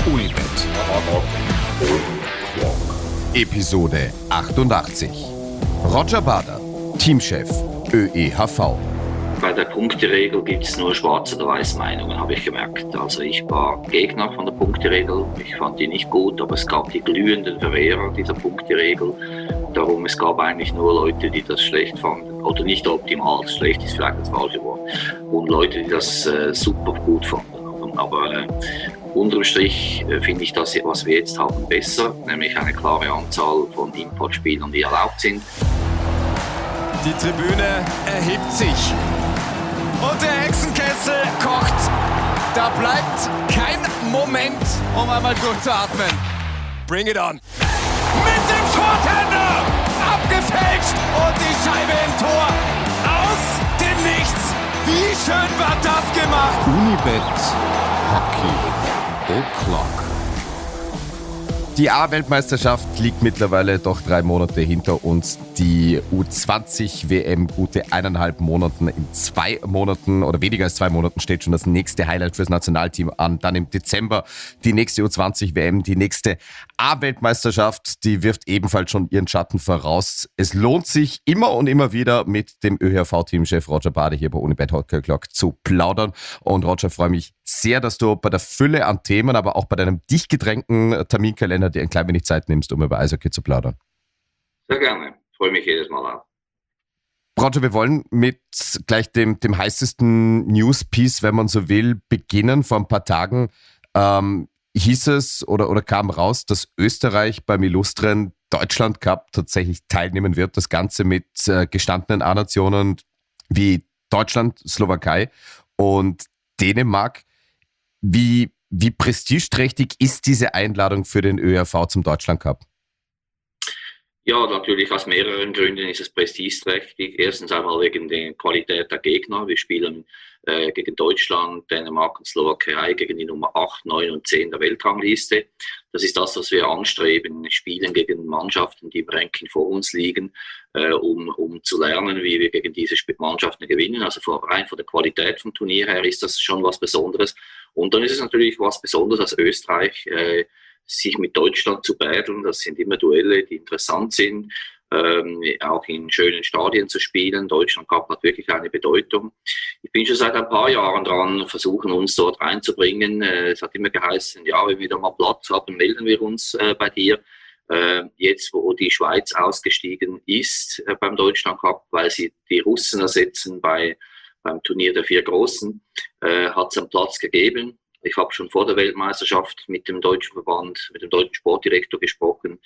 Unibet. Episode 88. Roger Bader, Teamchef, ÖEHV. Bei der Punkteregel gibt es nur schwarz oder weiß Meinungen, habe ich gemerkt. Also ich war Gegner von der Punkteregel, ich fand die nicht gut, aber es gab die glühenden Verwehrer dieser Punkteregel. Darum, es gab eigentlich nur Leute, die das schlecht fanden, oder nicht optimal, schlecht ist vielleicht das falsche Wort, und Leute, die das super gut fanden. Aber unterm Strich finde ich das, was wir jetzt haben, besser, nämlich eine klare Anzahl von Importspielern, die erlaubt sind. Die Tribüne erhebt sich und der Hexenkessel kocht. Da bleibt kein Moment, um einmal durchzuatmen. Bring it on. Mit dem Shorthander abgefälscht und die Scheibe im Tor. Aus dem Nichts. Wie schön war das gemacht? Unibet Hockey O'Clock. Die A-Weltmeisterschaft liegt mittlerweile doch 3 Monate hinter uns. Die U20-WM gute 1,5 Monaten. In 2 Monaten oder weniger als 2 Monaten steht schon das nächste Highlight fürs Nationalteam an. Dann im Dezember die nächste U20-WM, die nächste A-Weltmeisterschaft. Die wirft ebenfalls schon ihren Schatten voraus. Es lohnt sich immer und immer wieder mit dem ÖHV-Teamchef Roger Bader hier bei Unibet Hockey O'Clock zu plaudern. Und Roger, freue mich sehr, dass du bei der Fülle an Themen, aber auch bei deinem dicht gedrängten Terminkalender dir ein klein wenig Zeit nimmst, um über Eishockey zu plaudern. Sehr gerne. Freue mich jedes Mal auch. Roger, wir wollen mit gleich dem heißesten News-Piece, wenn man so will, beginnen. Vor ein paar Tagen hieß es oder kam raus, dass Österreich beim illustren Deutschland Cup tatsächlich teilnehmen wird. Das Ganze mit gestandenen A-Nationen wie Deutschland, Slowakei und Dänemark. Wie prestigeträchtig ist diese Einladung für den ÖHV zum Deutschland Cup? Ja, natürlich aus mehreren Gründen ist es prestigeträchtig. Erstens einmal wegen der Qualität der Gegner. Wir spielen gegen Deutschland, Dänemark und Slowakei gegen die Nummer 8, 9 und 10 der Weltrangliste. Das ist das, was wir anstreben. Wir spielen gegen Mannschaften, die im Ranking vor uns liegen, um zu lernen, wie wir gegen diese Mannschaften gewinnen. Also rein von der Qualität vom Turnier her ist das schon was Besonderes. Und dann ist es natürlich was Besonderes als Österreich, sich mit Deutschland zu battlen. Das sind immer Duelle, die interessant sind, auch in schönen Stadien zu spielen. Deutschland Cup hat wirklich eine Bedeutung. Ich bin schon seit ein paar Jahren dran, versuchen uns dort reinzubringen. Es hat immer geheißen, ja, wenn wir da mal Platz haben, melden wir uns bei dir. Jetzt, wo die Schweiz ausgestiegen ist beim Deutschland Cup, weil sie die Russen ersetzen beim Turnier der 4 Großen, hat es einen Platz gegeben. Ich habe schon vor der Weltmeisterschaft mit dem deutschen Verband, mit dem deutschen Sportdirektor gesprochen.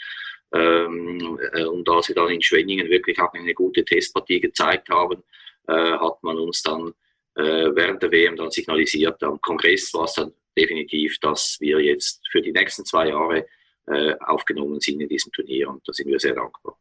Und da sie dann in Schwenningen wirklich auch eine gute Testpartie gezeigt haben, hat man uns dann während der WM dann signalisiert. Am Kongress war es dann definitiv, dass wir jetzt für die nächsten 2 Jahre aufgenommen sind in diesem Turnier. Und da sind wir sehr dankbar.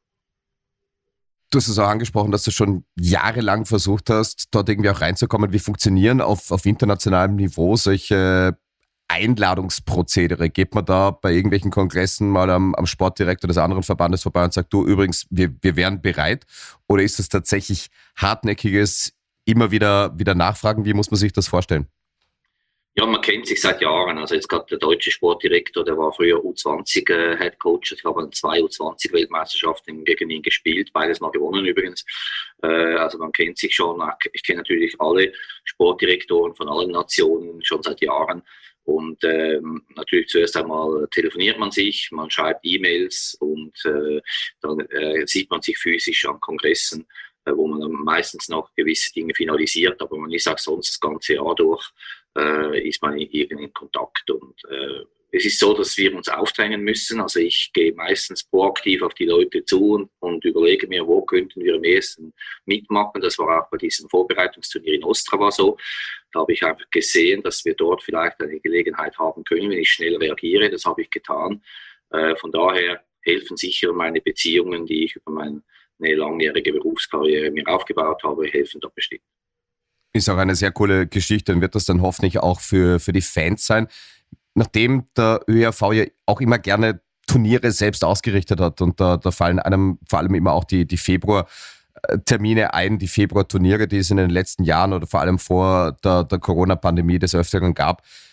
Du hast es auch angesprochen, dass du schon jahrelang versucht hast, dort irgendwie auch reinzukommen. Wie funktionieren auf internationalem Niveau solche Einladungsprozedere? Geht man da bei irgendwelchen Kongressen mal am Sportdirektor des anderen Verbandes vorbei und sagt, du übrigens, wir wären bereit? Oder ist es tatsächlich hartnäckiges, immer wieder Nachfragen? Wie muss man sich das vorstellen? Ja, man kennt sich seit Jahren. Also jetzt gerade der deutsche Sportdirektor, der war früher U20 Head Coach. Ich habe an 2 U20-Weltmeisterschaften gegen ihn gespielt, beides mal gewonnen übrigens. Also man kennt sich schon. Ich kenne natürlich alle Sportdirektoren von allen Nationen schon seit Jahren. Und natürlich zuerst einmal telefoniert man sich, man schreibt E-Mails und dann sieht man sich physisch an Kongressen, wo man dann meistens noch gewisse Dinge finalisiert, aber man ist auch sonst das ganze Jahr durch, ist man irgendwie in Kontakt. Und es ist so, dass wir uns aufdrängen müssen. Also ich gehe meistens proaktiv auf die Leute zu und überlege mir, wo könnten wir am ehesten mitmachen. Das war auch bei diesem Vorbereitungsturnier in Ostrava so. Da habe ich einfach gesehen, dass wir dort vielleicht eine Gelegenheit haben können, wenn ich schnell reagiere. Das habe ich getan. Von daher helfen sicher meine Beziehungen, die ich über meine langjährige Berufskarriere mir aufgebaut habe, helfen da bestimmt. Ist auch eine sehr coole Geschichte und wird das dann hoffentlich auch für die Fans sein. Nachdem der ÖHV ja auch immer gerne Turniere selbst ausgerichtet hat und da fallen einem vor allem immer auch die Februar-Termine ein, die Februar-Turniere, die es in den letzten Jahren oder vor allem vor der Corona-Pandemie des Öfteren gab.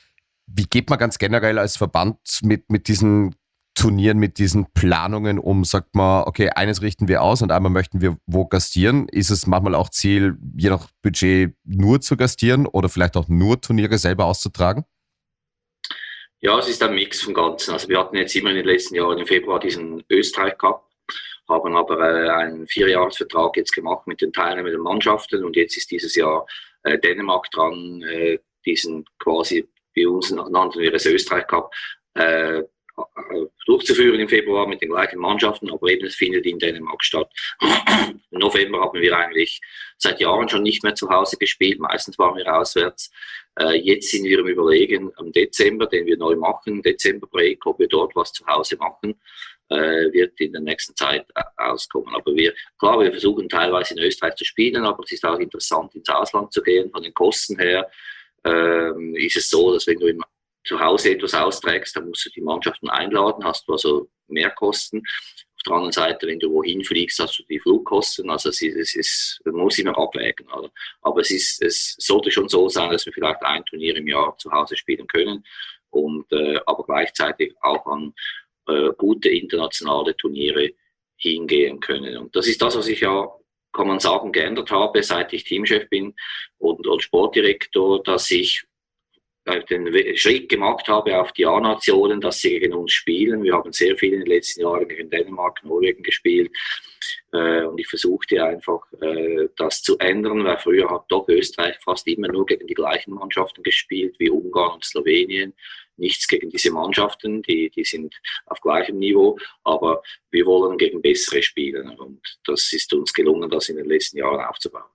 Wie geht man ganz generell als Verband mit diesen Turnieren, mit diesen Planungen um? Sagt man, okay, eines richten wir aus und einmal möchten wir wo gastieren? Ist es manchmal auch Ziel, je nach Budget nur zu gastieren oder vielleicht auch nur Turniere selber auszutragen? Ja, es ist ein Mix vom Ganzen. Also wir hatten jetzt immer in den letzten Jahren im Februar diesen Österreich Cup, haben aber einen 4-Jahres-Vertrag jetzt gemacht mit den teilnehmenden Mannschaften und jetzt ist dieses Jahr Dänemark dran, diesen quasi, bei uns nannten wir es Österreich Cup, durchzuführen im Februar mit den gleichen Mannschaften, aber eben es findet in Dänemark statt. Im November haben wir eigentlich seit Jahren schon nicht mehr zu Hause gespielt, meistens waren wir auswärts. Jetzt sind wir im Überlegen am Dezember, den wir neu machen, Dezember-Break, ob wir dort was zu Hause machen, wird in der nächsten Zeit auskommen. Aber wir versuchen teilweise in Österreich zu spielen, aber es ist auch interessant, ins Ausland zu gehen. Von den Kosten her ist es so, dass wenn du zu Hause etwas austrägst, dann musst du die Mannschaften einladen, hast du also Mehrkosten. Auf der anderen Seite, wenn du wohin fliegst, hast du die Flugkosten. Also man muss immer abwägen. Oder? Aber es sollte schon so sein, dass wir vielleicht ein Turnier im Jahr zu Hause spielen können und aber gleichzeitig auch an gute internationale Turniere hingehen können. Und das ist das, was ich ja, kann man sagen, geändert habe, seit ich Teamchef bin und Sportdirektor, dass ich den Schritt gemacht habe auf die A-Nationen, dass sie gegen uns spielen. Wir haben sehr viel in den letzten Jahren gegen Dänemark, Norwegen gespielt. Und ich versuchte einfach, das zu ändern, weil früher hat doch Österreich fast immer nur gegen die gleichen Mannschaften gespielt, wie Ungarn und Slowenien. Nichts gegen diese Mannschaften, die sind auf gleichem Niveau, aber wir wollen gegen bessere spielen. Und das ist uns gelungen, das in den letzten Jahren aufzubauen.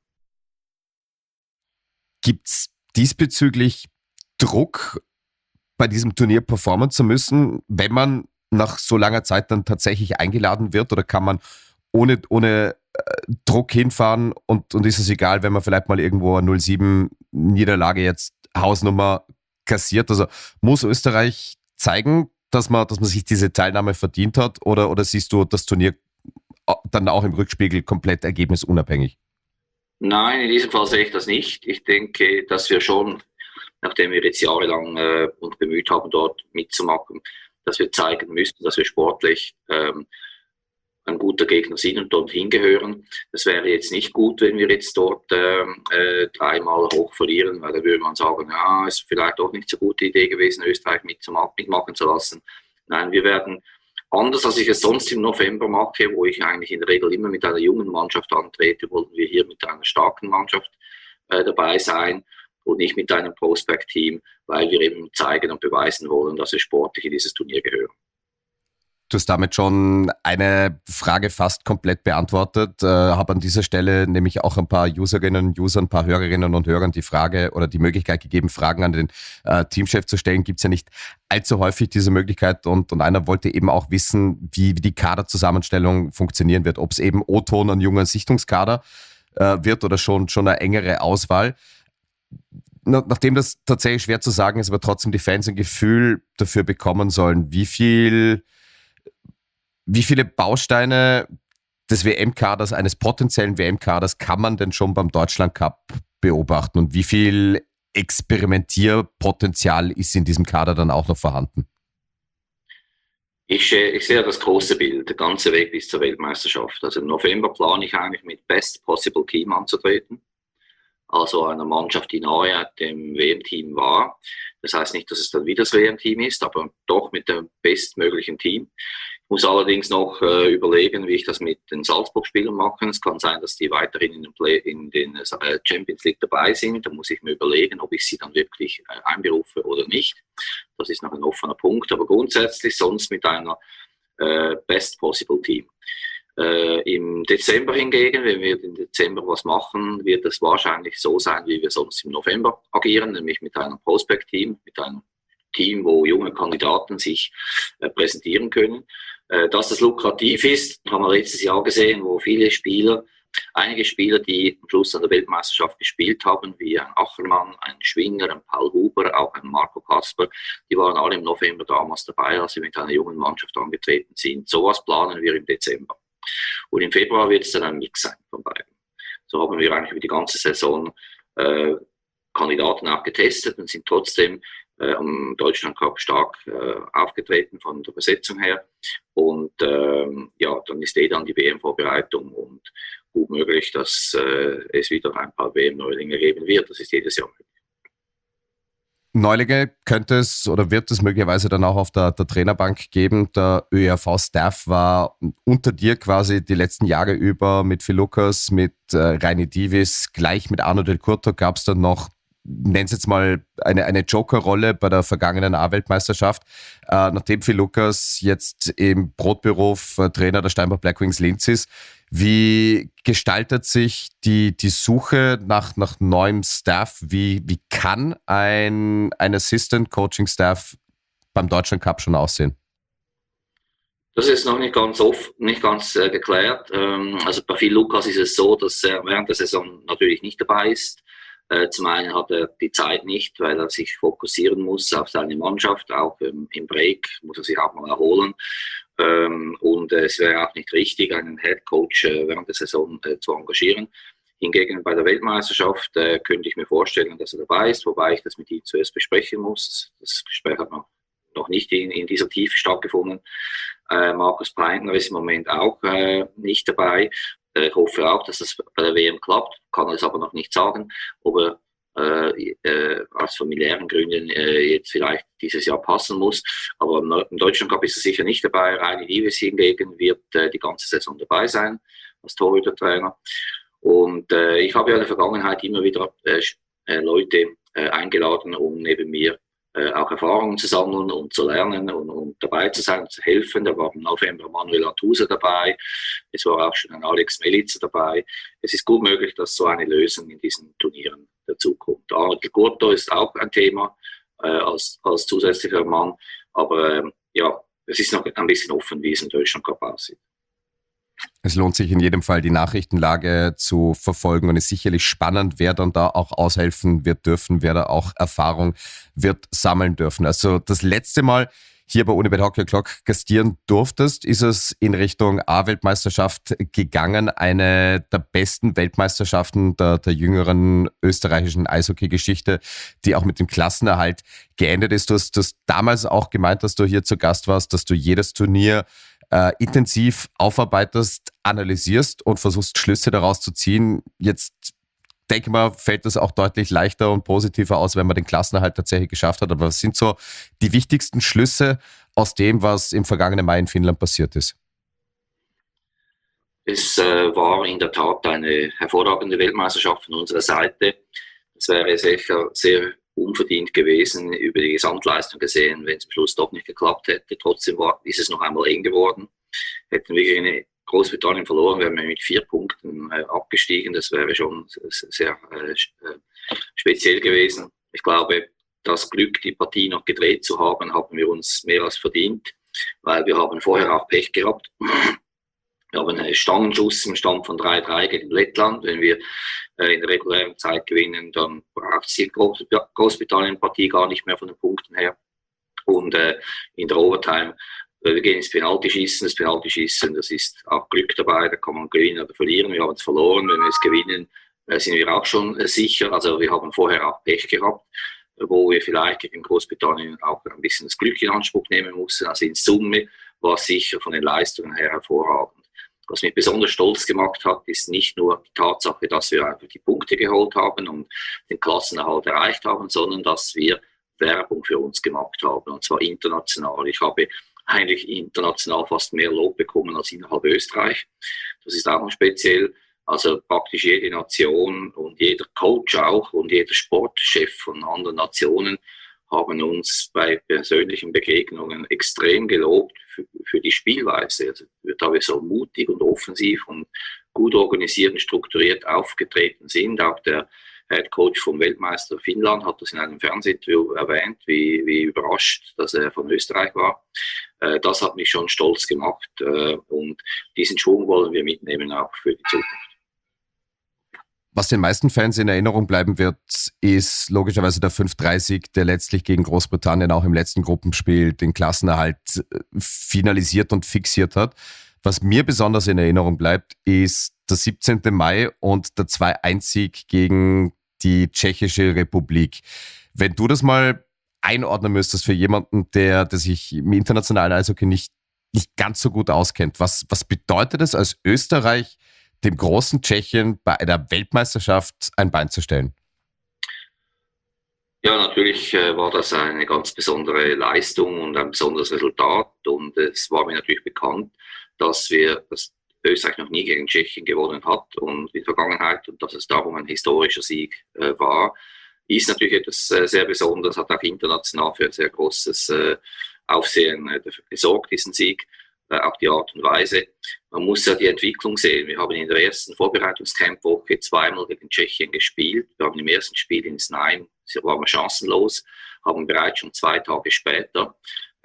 Gibt es diesbezüglich Druck, bei diesem Turnier performen zu müssen, wenn man nach so langer Zeit dann tatsächlich eingeladen wird? Oder kann man ohne Druck hinfahren und ist es egal, wenn man vielleicht mal irgendwo eine 0-7 Niederlage jetzt Hausnummer kassiert? Also muss Österreich zeigen, dass man sich diese Teilnahme verdient hat oder siehst du das Turnier dann auch im Rückspiegel komplett ergebnisunabhängig? Nein, in diesem Fall sehe ich das nicht. Ich denke, dass wir schon, nachdem wir jetzt jahrelang uns bemüht haben, dort mitzumachen, dass wir zeigen müssen, dass wir sportlich ein guter Gegner sind und dort hingehören. Das wäre jetzt nicht gut, wenn wir jetzt dort dreimal hoch verlieren, weil da würde man sagen, ja, ist vielleicht auch nicht so eine gute Idee gewesen, Österreich mitmachen zu lassen. Nein, wir werden, anders als ich es sonst im November mache, wo ich eigentlich in der Regel immer mit einer jungen Mannschaft antrete, wollen wir hier mit einer starken Mannschaft dabei sein und nicht mit einem Prospect-Team, weil wir eben zeigen und beweisen wollen, dass wir sportlich in dieses Turnier gehören. Du hast damit schon eine Frage fast komplett beantwortet. Habe an dieser Stelle nämlich auch ein paar Userinnen und User, ein paar Hörerinnen und Hörern die Frage oder die Möglichkeit gegeben, Fragen an den Teamchef zu stellen. Gibt es ja nicht allzu häufig diese Möglichkeit und einer wollte eben auch wissen, wie die Kaderzusammenstellung funktionieren wird. Ob es eben O-Ton ein junger Sichtungskader wird oder schon eine engere Auswahl. Nachdem das tatsächlich schwer zu sagen ist, aber trotzdem die Fans ein Gefühl dafür bekommen sollen, wie viele Bausteine des WM-Kaders, eines potenziellen WM-Kaders, kann man denn schon beim Deutschland-Cup beobachten und wie viel Experimentierpotenzial ist in diesem Kader dann auch noch vorhanden? Ich sehe das große Bild, der ganze Weg bis zur Weltmeisterschaft. Also im November plane ich eigentlich mit Best Possible Team anzutreten. Also einer Mannschaft, die nahe dem WM-Team war. Das heißt nicht, dass es dann wieder das WM-Team ist, aber doch mit dem bestmöglichen Team. Ich muss allerdings noch überlegen, wie ich das mit den Salzburg-Spielern mache. Es kann sein, dass die weiterhin in den Champions League dabei sind. Da muss ich mir überlegen, ob ich sie dann wirklich einberufe oder nicht. Das ist noch ein offener Punkt. Aber grundsätzlich sonst mit einer Best Possible Team. Im Dezember hingegen, wenn wir im Dezember was machen, wird es wahrscheinlich so sein, wie wir sonst im November agieren, nämlich mit einem Prospect-Team, mit einem Team, wo junge Kandidaten sich präsentieren können. Dass das lukrativ ist, haben wir letztes Jahr gesehen, wo einige Spieler, die am Schluss an der Weltmeisterschaft gespielt haben, wie ein Achermann, ein Schwinger, ein Paul Huber, auch ein Marco Kasper, die waren alle im November damals dabei, als wir mit einer jungen Mannschaft angetreten sind. Sowas planen wir im Dezember. Und im Februar wird es dann ein Mix sein von beiden. So haben wir eigentlich über die ganze Saison Kandidaten auch getestet und sind trotzdem am Deutschland Cup stark aufgetreten von der Besetzung her. Und ja, dann ist dann die WM-Vorbereitung und gut möglich, dass es wieder ein paar WM-Neulinge geben wird. Das ist jedes Jahr möglich. Neulinge könnte es oder wird es möglicherweise dann auch auf der Trainerbank geben. Der ÖRV-Staff war unter dir quasi die letzten Jahre über mit Phil Lucas, mit Reini Dievis, gleich mit Arno Del Curto gab es dann noch, nenn's jetzt mal, eine Joker-Rolle bei der vergangenen A-Weltmeisterschaft. Nachdem Phil Lucas jetzt im Brotberuf Trainer der Steinbach Blackwings Linz ist, wie gestaltet sich die Suche nach neuem Staff? Wie kann ein Assistant Coaching Staff beim Deutschland Cup schon aussehen? Das ist noch nicht ganz geklärt. Also bei Phil Lucas ist es so, dass er während der Saison natürlich nicht dabei ist. Zum einen hat er die Zeit nicht, weil er sich fokussieren muss auf seine Mannschaft. Auch im Break muss er sich auch mal erholen. Und es wäre auch nicht richtig, einen Head Coach während der Saison zu engagieren. Hingegen bei der Weltmeisterschaft könnte ich mir vorstellen, dass er dabei ist, wobei ich das mit ihm zuerst besprechen muss. Das Gespräch hat noch nicht in dieser Tiefe stattgefunden. Markus Peintner ist im Moment auch nicht dabei. Ich hoffe auch, dass das bei der WM klappt, kann es aber noch nicht sagen, ob er aus familiären Gründen jetzt vielleicht dieses Jahr passen muss. Aber im Deutschland Cup ist er sicher nicht dabei. Reini Dievis hingegen wird die ganze Saison dabei sein als Torhütertrainer. Und ich habe ja in der Vergangenheit immer wieder Leute eingeladen, um neben mir auch Erfahrungen zu sammeln und zu lernen und dabei zu sein, zu helfen. Da war im November Manuel Artusa dabei, es war auch schon ein Alex Melitzer dabei. Es ist gut möglich, dass so eine Lösung in diesen Turnieren dazukommt. Arno Del Curto ist auch ein Thema als zusätzlicher Mann, aber ja, es ist noch ein bisschen offen, wie es im Deutschland Cup aussieht. Es lohnt sich in jedem Fall, die Nachrichtenlage zu verfolgen und ist sicherlich spannend, wer dann da auch aushelfen wird dürfen, wer da auch Erfahrung wird sammeln dürfen. Also das letzte Mal hier bei Unibet Hockey O'Clock gastieren durftest, ist es in Richtung A-Weltmeisterschaft gegangen. Eine der besten Weltmeisterschaften der jüngeren österreichischen Eishockey-Geschichte, die auch mit dem Klassenerhalt geendet ist. Du hast damals auch gemeint, dass du hier zu Gast warst, dass du jedes Turnier intensiv aufarbeitest, analysierst und versuchst Schlüsse daraus zu ziehen. Jetzt denke mal, fällt das auch deutlich leichter und positiver aus, wenn man den Klassenerhalt tatsächlich geschafft hat. Aber was sind so die wichtigsten Schlüsse aus dem, was im vergangenen Mai in Finnland passiert ist? Es war in der Tat eine hervorragende Weltmeisterschaft von unserer Seite. Es wäre sicher sehr unverdient gewesen, über die Gesamtleistung gesehen, wenn es am Schluss doch nicht geklappt hätte. Trotzdem ist es noch einmal eng geworden. Hätten wir gegen Großbritannien verloren, wären wir mit 4 Punkten abgestiegen. Das wäre schon sehr speziell gewesen. Ich glaube, das Glück, die Partie noch gedreht zu haben, haben wir uns mehr als verdient, weil wir haben vorher auch Pech gehabt. Wir haben einen Stangenschuss im Stand von 3-3 gegen Lettland. Wenn wir in der regulären Zeit gewinnen, dann braucht es die Großbritannien-Partie gar nicht mehr von den Punkten her. Und in der Overtime, wir gehen ins Penaltyschießen. Das Penaltyschießen, das ist auch Glück dabei, da kann man gewinnen oder verlieren. Wir haben es verloren. Wenn wir es gewinnen, sind wir auch schon sicher. Also wir haben vorher auch Pech gehabt, wo wir vielleicht gegen Großbritannien auch ein bisschen das Glück in Anspruch nehmen mussten. Also in Summe war es sicher von den Leistungen her hervorragend. Was mich besonders stolz gemacht hat, ist nicht nur die Tatsache, dass wir einfach die Punkte geholt haben und den Klassenerhalt erreicht haben, sondern dass wir Werbung für uns gemacht haben, und zwar international. Ich habe eigentlich international fast mehr Lob bekommen als innerhalb Österreich. Das ist auch speziell. Also praktisch jede Nation und jeder Coach auch und jeder Sportchef von anderen Nationen haben uns bei persönlichen Begegnungen extrem gelobt für die Spielweise. Also da wir so mutig und offensiv und gut organisiert und strukturiert aufgetreten sind. Auch der Head Coach vom Weltmeister Finnland hat das in einem Fernsehinterview erwähnt, wie überrascht, dass er von Österreich war. Das hat mich schon stolz gemacht und diesen Schwung wollen wir mitnehmen auch für die Zukunft. Was den meisten Fans in Erinnerung bleiben wird, ist logischerweise der 5-3-Sieg, der letztlich gegen Großbritannien auch im letzten Gruppenspiel den Klassenerhalt finalisiert und fixiert hat. Was mir besonders in Erinnerung bleibt, ist der 17. Mai und der 2-1-Sieg gegen die Tschechische Republik. Wenn du das mal einordnen müsstest für jemanden, der sich im internationalen Eishockey nicht ganz so gut auskennt. Was bedeutet es als Österreich, dem großen Tschechien bei einer Weltmeisterschaft ein Bein zu stellen? Ja, natürlich war das eine ganz besondere Leistung und ein besonderes Resultat. Und es war mir natürlich bekannt, dass Österreich noch nie gegen Tschechien gewonnen hat und in der Vergangenheit und dass es darum ein historischer Sieg war. Ist natürlich etwas sehr Besonderes, hat auch international für ein sehr großes Aufsehen gesorgt, diesen Sieg. Auch die Art und Weise. Man muss ja die Entwicklung sehen. Wir haben in der ersten Vorbereitungscampwoche zweimal gegen Tschechien gespielt. Wir haben im ersten Spiel in Znaim, waren wir chancenlos, haben bereits schon 2 Tage später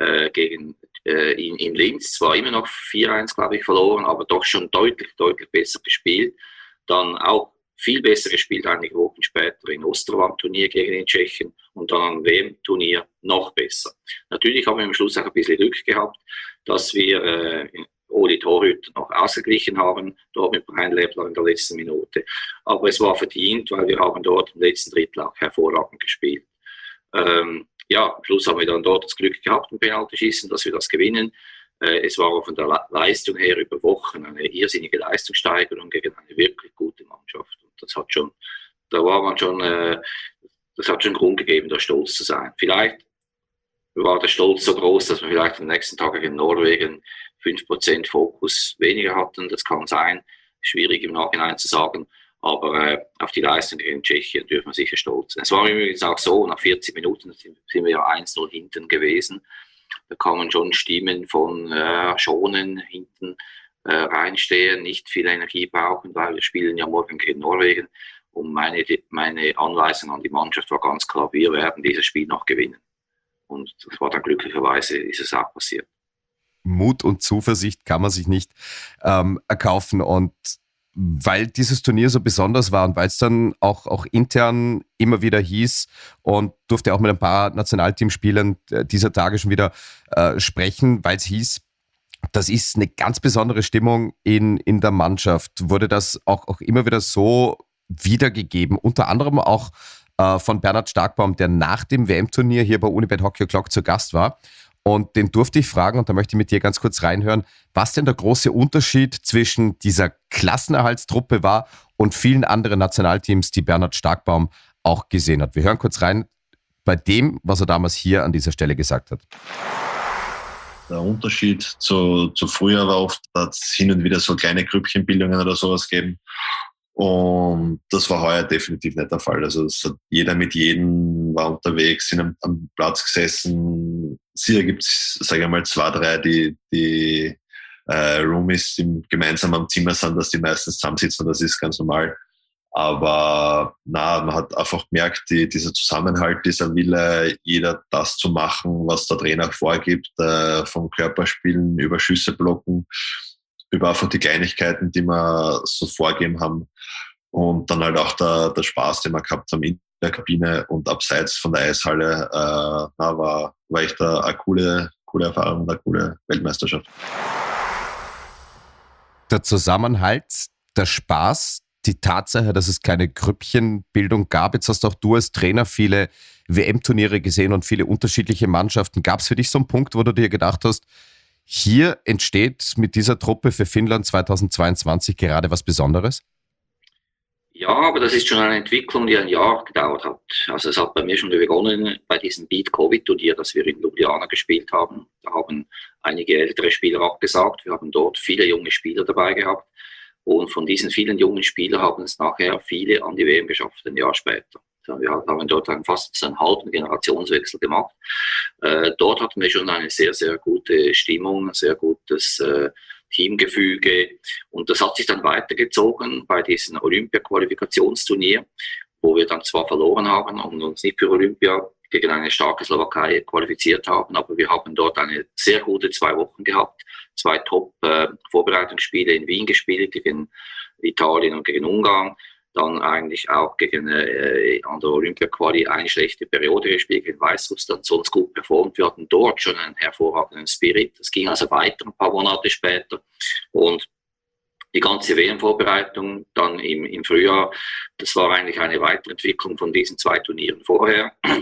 in Linz zwar immer noch 4-1, glaube ich, verloren, aber doch schon deutlich besser gespielt. Dann auch viel besser gespielt einige Wochen später in Ostrava am Turnier gegen den Tschechen und dann am WM-Turnier noch besser. Natürlich haben wir am Schluss auch ein bisschen Glück gehabt, dass wir ohne Torhüter noch ausgeglichen haben, dort mit Brian Lebler in der letzten Minute. Aber es war verdient, weil wir haben dort im letzten Drittel auch hervorragend gespielt. Am Schluss haben wir dann dort das Glück gehabt im Penaltyschießen, dass wir das gewinnen. Es war von der Leistung her über Wochen eine irrsinnige Leistungssteigerung gegen eine wirklich gute Mannschaft. Und das hat schon Grund gegeben, da stolz zu sein. Vielleicht war der Stolz so groß, dass wir vielleicht am nächsten Tag gegen Norwegen 5% Fokus weniger hatten. Das kann sein, schwierig im Nachhinein zu sagen. Aber auf die Leistung gegen Tschechien dürfen wir sicher stolz sein. Es war übrigens auch so, nach 40 Minuten sind wir ja 1-0 hinten gewesen. Da kamen schon Stimmen von schonen, hinten reinstehen, nicht viel Energie brauchen, weil wir spielen ja morgen gegen Norwegen. Und meine Anweisung an die Mannschaft war ganz klar, wir werden dieses Spiel noch gewinnen. Und das war dann glücklicherweise, ist es auch passiert. Mut und Zuversicht kann man sich nicht erkaufen. Und weil dieses Turnier so besonders war und weil es dann auch intern immer wieder hieß und durfte auch mit ein paar Nationalteamspielern dieser Tage schon wieder sprechen, weil es hieß, das ist eine ganz besondere Stimmung in der Mannschaft. Wurde das auch immer wieder so wiedergegeben, unter anderem auch von Bernhard Starkbaum, der nach dem WM-Turnier hier bei Unibet Hockey O'Clock zu Gast war. Und den durfte ich fragen, und da möchte ich mit dir ganz kurz reinhören, was denn der große Unterschied zwischen dieser Klassenerhaltstruppe war und vielen anderen Nationalteams, die Bernhard Starkbaum auch gesehen hat. Wir hören kurz rein bei dem, was er damals hier an dieser Stelle gesagt hat. Der Unterschied zu früher war oft, dass es hin und wieder so kleine Grüppchenbildungen oder sowas geben. Und das war heuer definitiv nicht der Fall. Also jeder mit jedem war unterwegs, sind am Platz gesessen. Sicher gibt es, sage ich mal, 2, 3, die Roomies, die gemeinsam am Zimmer sind, dass die meistens zusammensitzen. Das ist ganz normal. Aber man hat einfach gemerkt, dieser Zusammenhalt, dieser Wille, jeder das zu machen, was der Trainer vorgibt, vom Körperspielen über Schüsse blocken, über einfach die Kleinigkeiten, die wir so vorgegeben haben. Und dann halt auch der Spaß, den wir gehabt haben in der Kabine und abseits von der Eishalle, war echt eine coole Erfahrung und eine coole Weltmeisterschaft. Der Zusammenhalt, der Spaß, die Tatsache, dass es keine Grüppchenbildung gab. Jetzt hast auch du als Trainer viele WM-Turniere gesehen und viele unterschiedliche Mannschaften. Gab es für dich so einen Punkt, wo du dir gedacht hast, hier entsteht mit dieser Truppe für Finnland 2022 gerade was Besonderes? Ja, aber das ist schon eine Entwicklung, die ein Jahr gedauert hat. Also es hat bei mir schon begonnen bei diesem Beat-Covid-Turnier, das wir in Ljubljana gespielt haben. Da haben einige ältere Spieler abgesagt. Wir haben dort viele junge Spieler dabei gehabt. Und von diesen vielen jungen Spielern haben es nachher viele an die WM geschafft, ein Jahr später. Wir haben dort fast einen halben Generationswechsel gemacht. Dort hatten wir schon eine sehr, sehr gute Stimmung, ein sehr gutes Teamgefüge. Und das hat sich dann weitergezogen bei diesem Olympia-Qualifikationsturnier, wo wir dann zwar verloren haben und uns nicht für Olympia gegen eine starke Slowakei qualifiziert haben, aber wir haben dort eine sehr gute 2 Wochen gehabt, 2 Top-Vorbereitungsspiele in Wien gespielt, gegen Italien und gegen Ungarn. Dann eigentlich auch gegen an der Olympia-Quali eine schlechte Periode gespielt, gegen Weißrussland, sonst gut performt. Wir hatten dort schon einen hervorragenden Spirit. Das ging also weiter ein paar Monate später. Und die ganze WM-Vorbereitung dann im Frühjahr, das war eigentlich eine Weiterentwicklung von diesen 2 Turnieren vorher.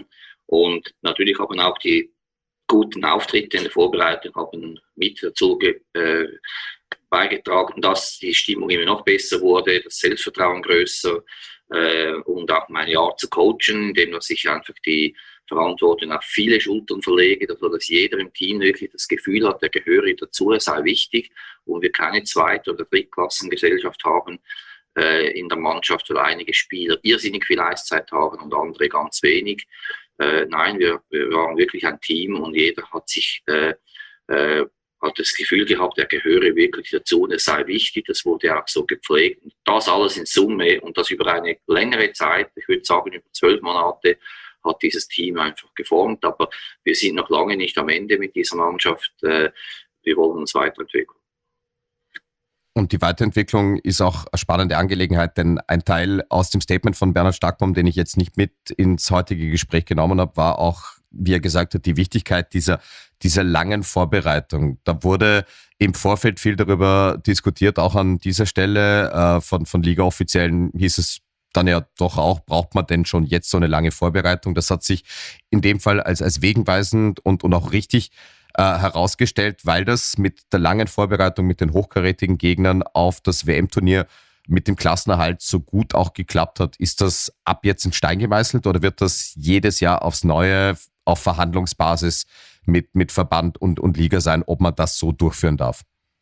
Und natürlich haben auch die guten Auftritte in der Vorbereitung haben mit dazu beigetragen, dass die Stimmung immer noch besser wurde, das Selbstvertrauen größer und auch meine Art zu coachen, indem ich einfach die Verantwortung auf viele Schultern verlege, dass jeder im Team wirklich das Gefühl hat, der gehöre dazu, er sei wichtig und wir keine Zweit- oder Drittklassengesellschaft haben in der Mannschaft, weil einige Spieler irrsinnig viel Eiszeit haben und andere ganz wenig. Nein, wir waren wirklich ein Team und jeder hat sich hat das Gefühl gehabt, er gehöre wirklich dazu und es sei wichtig, das wurde auch so gepflegt. Und das alles in Summe und das über eine längere Zeit, ich würde sagen über 12 Monate, hat dieses Team einfach geformt. Aber wir sind noch lange nicht am Ende mit dieser Mannschaft. Wir wollen uns weiterentwickeln. Und die Weiterentwicklung ist auch eine spannende Angelegenheit, denn ein Teil aus dem Statement von Bernhard Starkbaum, den ich jetzt nicht mit ins heutige Gespräch genommen habe, war auch, wie er gesagt hat, die Wichtigkeit dieser langen Vorbereitung. Da wurde im Vorfeld viel darüber diskutiert, auch an dieser Stelle von Liga-Offiziellen hieß es dann ja doch auch, braucht man denn schon jetzt so eine lange Vorbereitung? Das hat sich in dem Fall als wegweisend und auch richtig herausgestellt, weil das mit der langen Vorbereitung mit den hochkarätigen Gegnern auf das WM-Turnier mit dem Klassenerhalt so gut auch geklappt hat. Ist das ab jetzt in Stein gemeißelt oder wird das jedes Jahr aufs Neue auf Verhandlungsbasis mit Verband und Liga sein, ob man das so durchführen darf?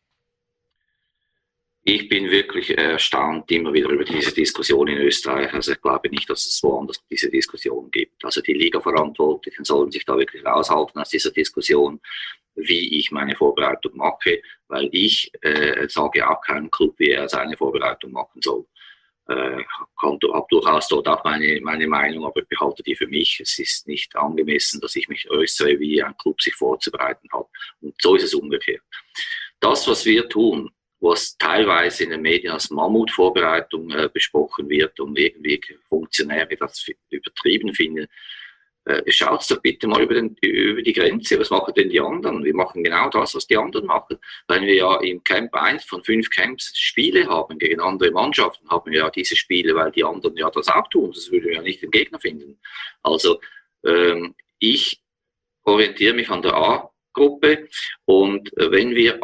Ich bin wirklich erstaunt immer wieder über diese Diskussion in Österreich. Also ich glaube nicht, dass es woanders diese Diskussion gibt. Also die Liga-Verantwortlichen sollen sich da wirklich raushalten aus dieser Diskussion, wie ich meine Vorbereitung mache, weil ich sage auch keinem Club, wie er seine Vorbereitung machen soll. Habe durchaus dort auch meine Meinung, aber ich behalte die für mich. Es ist nicht angemessen, dass ich mich äußere, wie ein Club sich vorzubereiten hat. Und so ist es umgekehrt. Das, was wir tun, was teilweise in den Medien als Mammutvorbereitung besprochen wird und irgendwie Funktionäre das übertrieben finden. Schaut doch bitte mal über die Grenze. Was machen denn die anderen? Wir machen genau das, was die anderen machen. Wenn wir ja im Camp 1 von 5 Camps Spiele haben gegen andere Mannschaften, haben wir ja diese Spiele, weil die anderen ja das auch tun. Das würden wir ja nicht den Gegner finden. Also ich orientiere mich an der A-Gruppe und wenn wir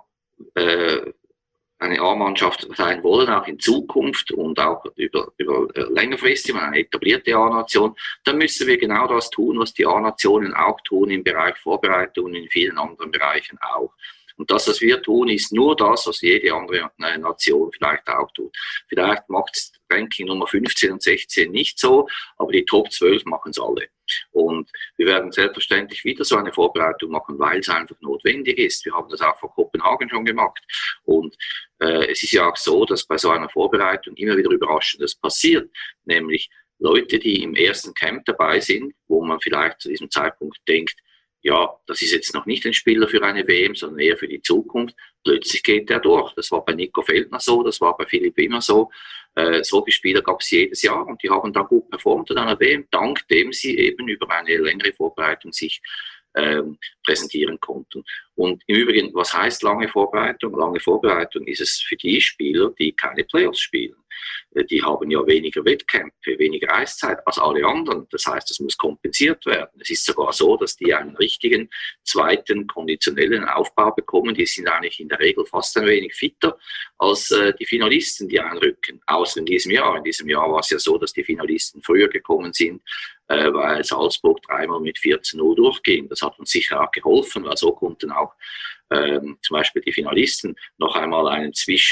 eine A-Mannschaft sein wollen, auch in Zukunft und auch über längerfristig, eine etablierte A-Nation, dann müssen wir genau das tun, was die A-Nationen auch tun im Bereich Vorbereitung und in vielen anderen Bereichen auch. Und das, was wir tun, ist nur das, was jede andere Nation vielleicht auch tut. Vielleicht macht das Ranking Nummer 15 und 16 nicht so, aber die Top 12 machen es alle. Und wir werden selbstverständlich wieder so eine Vorbereitung machen, weil es einfach notwendig ist. Wir haben das auch vor Kopenhagen schon gemacht. Und es ist ja auch so, dass bei so einer Vorbereitung immer wieder Überraschendes passiert, nämlich Leute, die im ersten Camp dabei sind, wo man vielleicht zu diesem Zeitpunkt denkt, ja, das ist jetzt noch nicht ein Spieler für eine WM, sondern eher für die Zukunft. Plötzlich geht er durch. Das war bei Nico Feldner so, das war bei Philipp immer so. Solche Spieler gab es jedes Jahr und die haben dann gut performt an einer WM, dank dem sie eben über eine längere Vorbereitung sich präsentieren konnten. Und im Übrigen, was heißt lange Vorbereitung? Lange Vorbereitung ist es für die Spieler, die keine Playoffs spielen. Die haben ja weniger Wettkämpfe, weniger Eiszeit als alle anderen. Das heißt, es muss kompensiert werden. Es ist sogar so, dass die einen richtigen zweiten konditionellen Aufbau bekommen. Die sind eigentlich in der Regel fast ein wenig fitter als die Finalisten, die einrücken. Außer in diesem Jahr. In diesem Jahr war es ja so, dass die Finalisten früher gekommen sind, weil Salzburg 3-mal mit 14-0 durchging. Das hat uns sicher auch geholfen, weil so konnten auch zum Beispiel die Finalisten noch einmal einen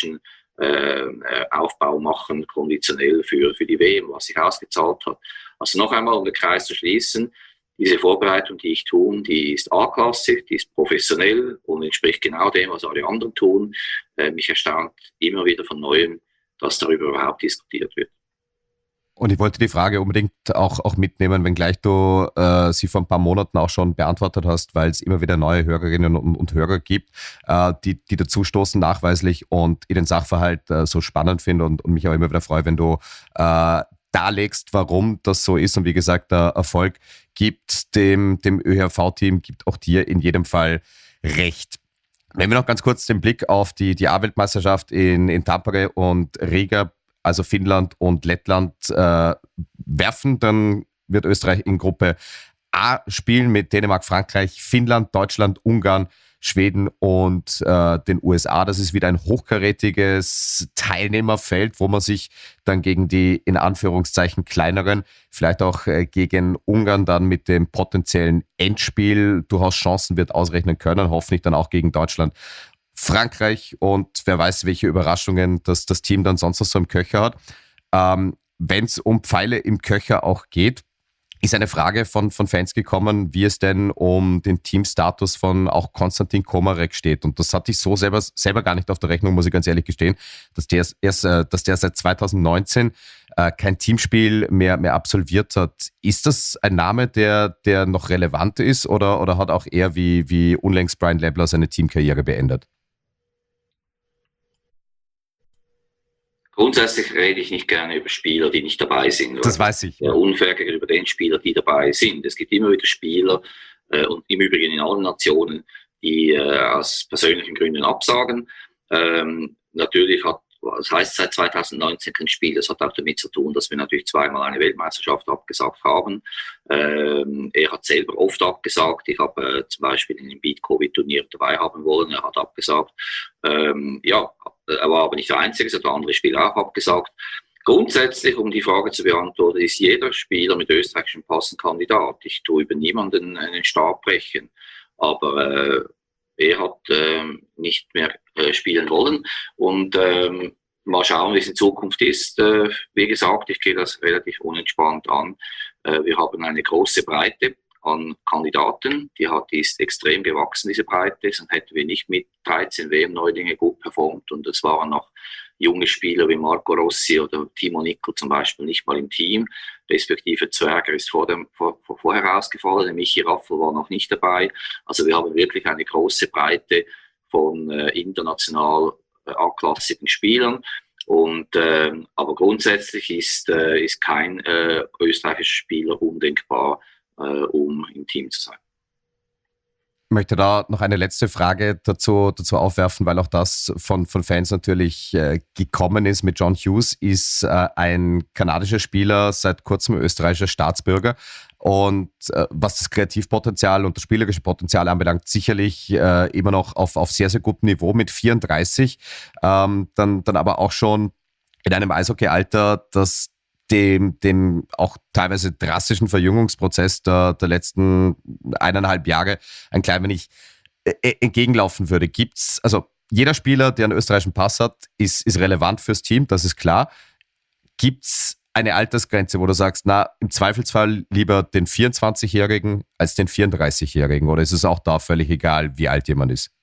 Aufbau machen, konditionell für die WM, was sich ausgezahlt hat. Also noch einmal, um den Kreis zu schließen, diese Vorbereitung, die ich tue, die ist A-klassig, die ist professionell und entspricht genau dem, was alle anderen tun. Mich erstaunt immer wieder von Neuem, dass darüber überhaupt diskutiert wird. Und ich wollte die Frage unbedingt auch mitnehmen, wenngleich du sie vor ein paar Monaten auch schon beantwortet hast, weil es immer wieder neue Hörerinnen und Hörer gibt, die dazu stoßen nachweislich und ich den Sachverhalt so spannend finde und mich auch immer wieder freue, wenn du darlegst, warum das so ist. Und wie gesagt, der Erfolg gibt dem ÖHV-Team, gibt auch dir in jedem Fall recht. Wenn wir noch ganz kurz den Blick auf die A-Weltmeisterschaft in Tampere und Riga, also Finnland und Lettland, werfen, dann wird Österreich in Gruppe A spielen mit Dänemark, Frankreich, Finnland, Deutschland, Ungarn, Schweden und den USA. Das ist wieder ein hochkarätiges Teilnehmerfeld, wo man sich dann gegen die in Anführungszeichen kleineren, vielleicht auch gegen Ungarn dann mit dem potenziellen Endspiel durchaus Chancen wird ausrechnen können, hoffentlich dann auch gegen Deutschland, Frankreich und wer weiß, welche Überraschungen das Team dann sonst noch so im Köcher hat. Wenn es um Pfeile im Köcher auch geht, ist eine Frage von Fans gekommen, wie es denn um den Teamstatus von auch Konstantin Komarek steht. Und das hatte ich so selber gar nicht auf der Rechnung, muss ich ganz ehrlich gestehen, dass der seit 2019 kein Teamspiel mehr absolviert hat. Ist das ein Name, der noch relevant ist oder hat auch er wie unlängst Brian Lebler seine Teamkarriere beendet? Grundsätzlich rede ich nicht gerne über Spieler, die nicht dabei sind. Das weiß ich. Unfair gegenüber den Spielern, die dabei sind. Es gibt immer wieder Spieler, und im Übrigen in allen Nationen, die aus persönlichen Gründen absagen. Natürlich das heißt seit 2019 kein Spiel. Das hat auch damit zu tun, dass wir natürlich zweimal eine Weltmeisterschaft abgesagt haben. Er hat selber oft abgesagt. Ich habe zum Beispiel in dem Beat-Covid-Turnier dabei haben wollen. Er hat abgesagt. Er war aber nicht der Einzige, es hat andere Spieler auch abgesagt. Grundsätzlich, um die Frage zu beantworten, ist jeder Spieler mit österreichischem Pass ein Kandidat. Ich tue über niemanden einen Stab brechen. Aber er hat nicht mehr spielen wollen. Und mal schauen, wie es in Zukunft ist. Wie gesagt, ich gehe das relativ unentspannt an. Wir haben eine große Breite an Kandidaten. Die ist extrem gewachsen, diese Breite. Sonst hätten wir nicht mit 13 WM-Neulinge gut performt. Und es waren noch junge Spieler wie Marco Rossi oder Timo Nickel zum Beispiel nicht mal im Team. Respektive Zwerger ist vorher ausgefallen. Der Michi Raffel war noch nicht dabei. Also wir haben wirklich eine große Breite von international A-klassigen Spielern. Aber grundsätzlich ist kein österreichischer Spieler undenkbar, um im Team zu sein. Ich möchte da noch eine letzte Frage dazu aufwerfen, weil auch das von Fans natürlich gekommen ist. Mit John Hughes ist ein kanadischer Spieler, seit kurzem österreichischer Staatsbürger. Und was das Kreativpotenzial und das spielerische Potenzial anbelangt, sicherlich immer noch auf sehr, sehr gutem Niveau mit 34. Dann aber auch schon in einem Eishockey-Alter, das dem auch teilweise drastischen Verjüngungsprozess der letzten 1,5 Jahre ein klein wenig entgegenlaufen würde. Also jeder Spieler, der einen österreichischen Pass hat, ist relevant fürs Team, das ist klar. Gibt's eine Altersgrenze, wo du sagst, im Zweifelsfall lieber den 24-Jährigen als den 34-Jährigen? Oder ist es auch da völlig egal, wie alt jemand ist?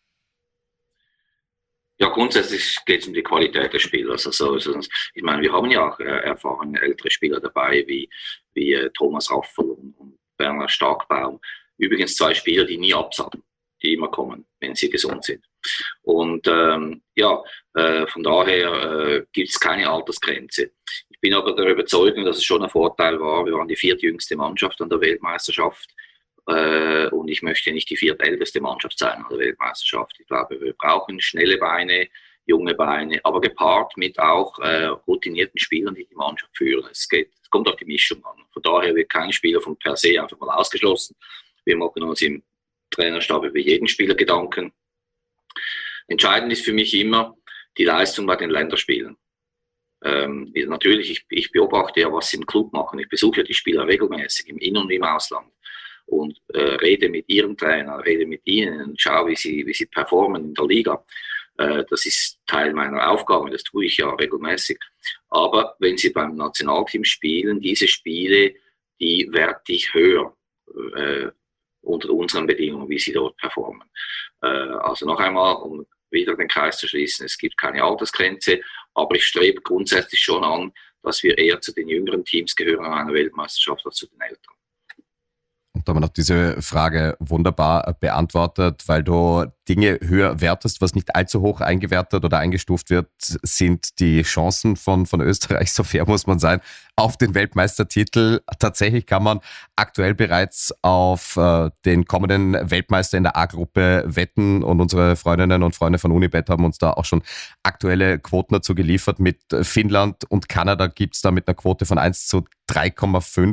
Ja, grundsätzlich geht es um die Qualität des Spielers. Also, ich meine, wir haben ja auch erfahrene ältere Spieler dabei, wie Thomas Raffel und Bernhard Starkbaum. Übrigens 2 Spieler, die nie absagen, die immer kommen, wenn sie gesund sind. Und von daher gibt es keine Altersgrenze. Ich bin aber der Überzeugung, dass es schon ein Vorteil war. Wir waren die 4. jüngste Mannschaft an der Weltmeisterschaft. Und ich möchte nicht die 4. älteste Mannschaft sein an der Weltmeisterschaft. Ich glaube, wir brauchen schnelle Beine, junge Beine, aber gepaart mit auch routinierten Spielern, die die Mannschaft führen. Es kommt auf die Mischung an. Von daher wird kein Spieler von per se einfach mal ausgeschlossen. Wir machen uns im Trainerstab über jeden Spieler Gedanken. Entscheidend ist für mich immer die Leistung bei den Länderspielen. Natürlich, ich beobachte ja, was sie im Club machen. Ich besuche ja die Spieler regelmäßig im In- und im Ausland. Und rede mit ihrem Trainer, rede mit ihnen und schaue, wie sie performen in der Liga. Das ist Teil meiner Aufgabe, das tue ich ja regelmäßig. Aber wenn sie beim Nationalteam spielen, diese Spiele, die werte ich höher unter unseren Bedingungen, wie sie dort performen. Also noch einmal, um wieder den Kreis zu schließen, es gibt keine Altersgrenze, aber ich strebe grundsätzlich schon an, dass wir eher zu den jüngeren Teams gehören an einer Weltmeisterschaft als zu den älteren. Und da haben wir noch diese Frage wunderbar beantwortet, weil du Dinge höher wertest, was nicht allzu hoch eingewertet oder eingestuft wird, sind die Chancen von Österreich, so fair muss man sein, auf den Weltmeistertitel. Tatsächlich kann man aktuell bereits auf den kommenden Weltmeister in der A-Gruppe wetten und unsere Freundinnen und Freunde von Unibet haben uns da auch schon aktuelle Quoten dazu geliefert. Mit Finnland und Kanada gibt es da mit einer Quote von 1:3,5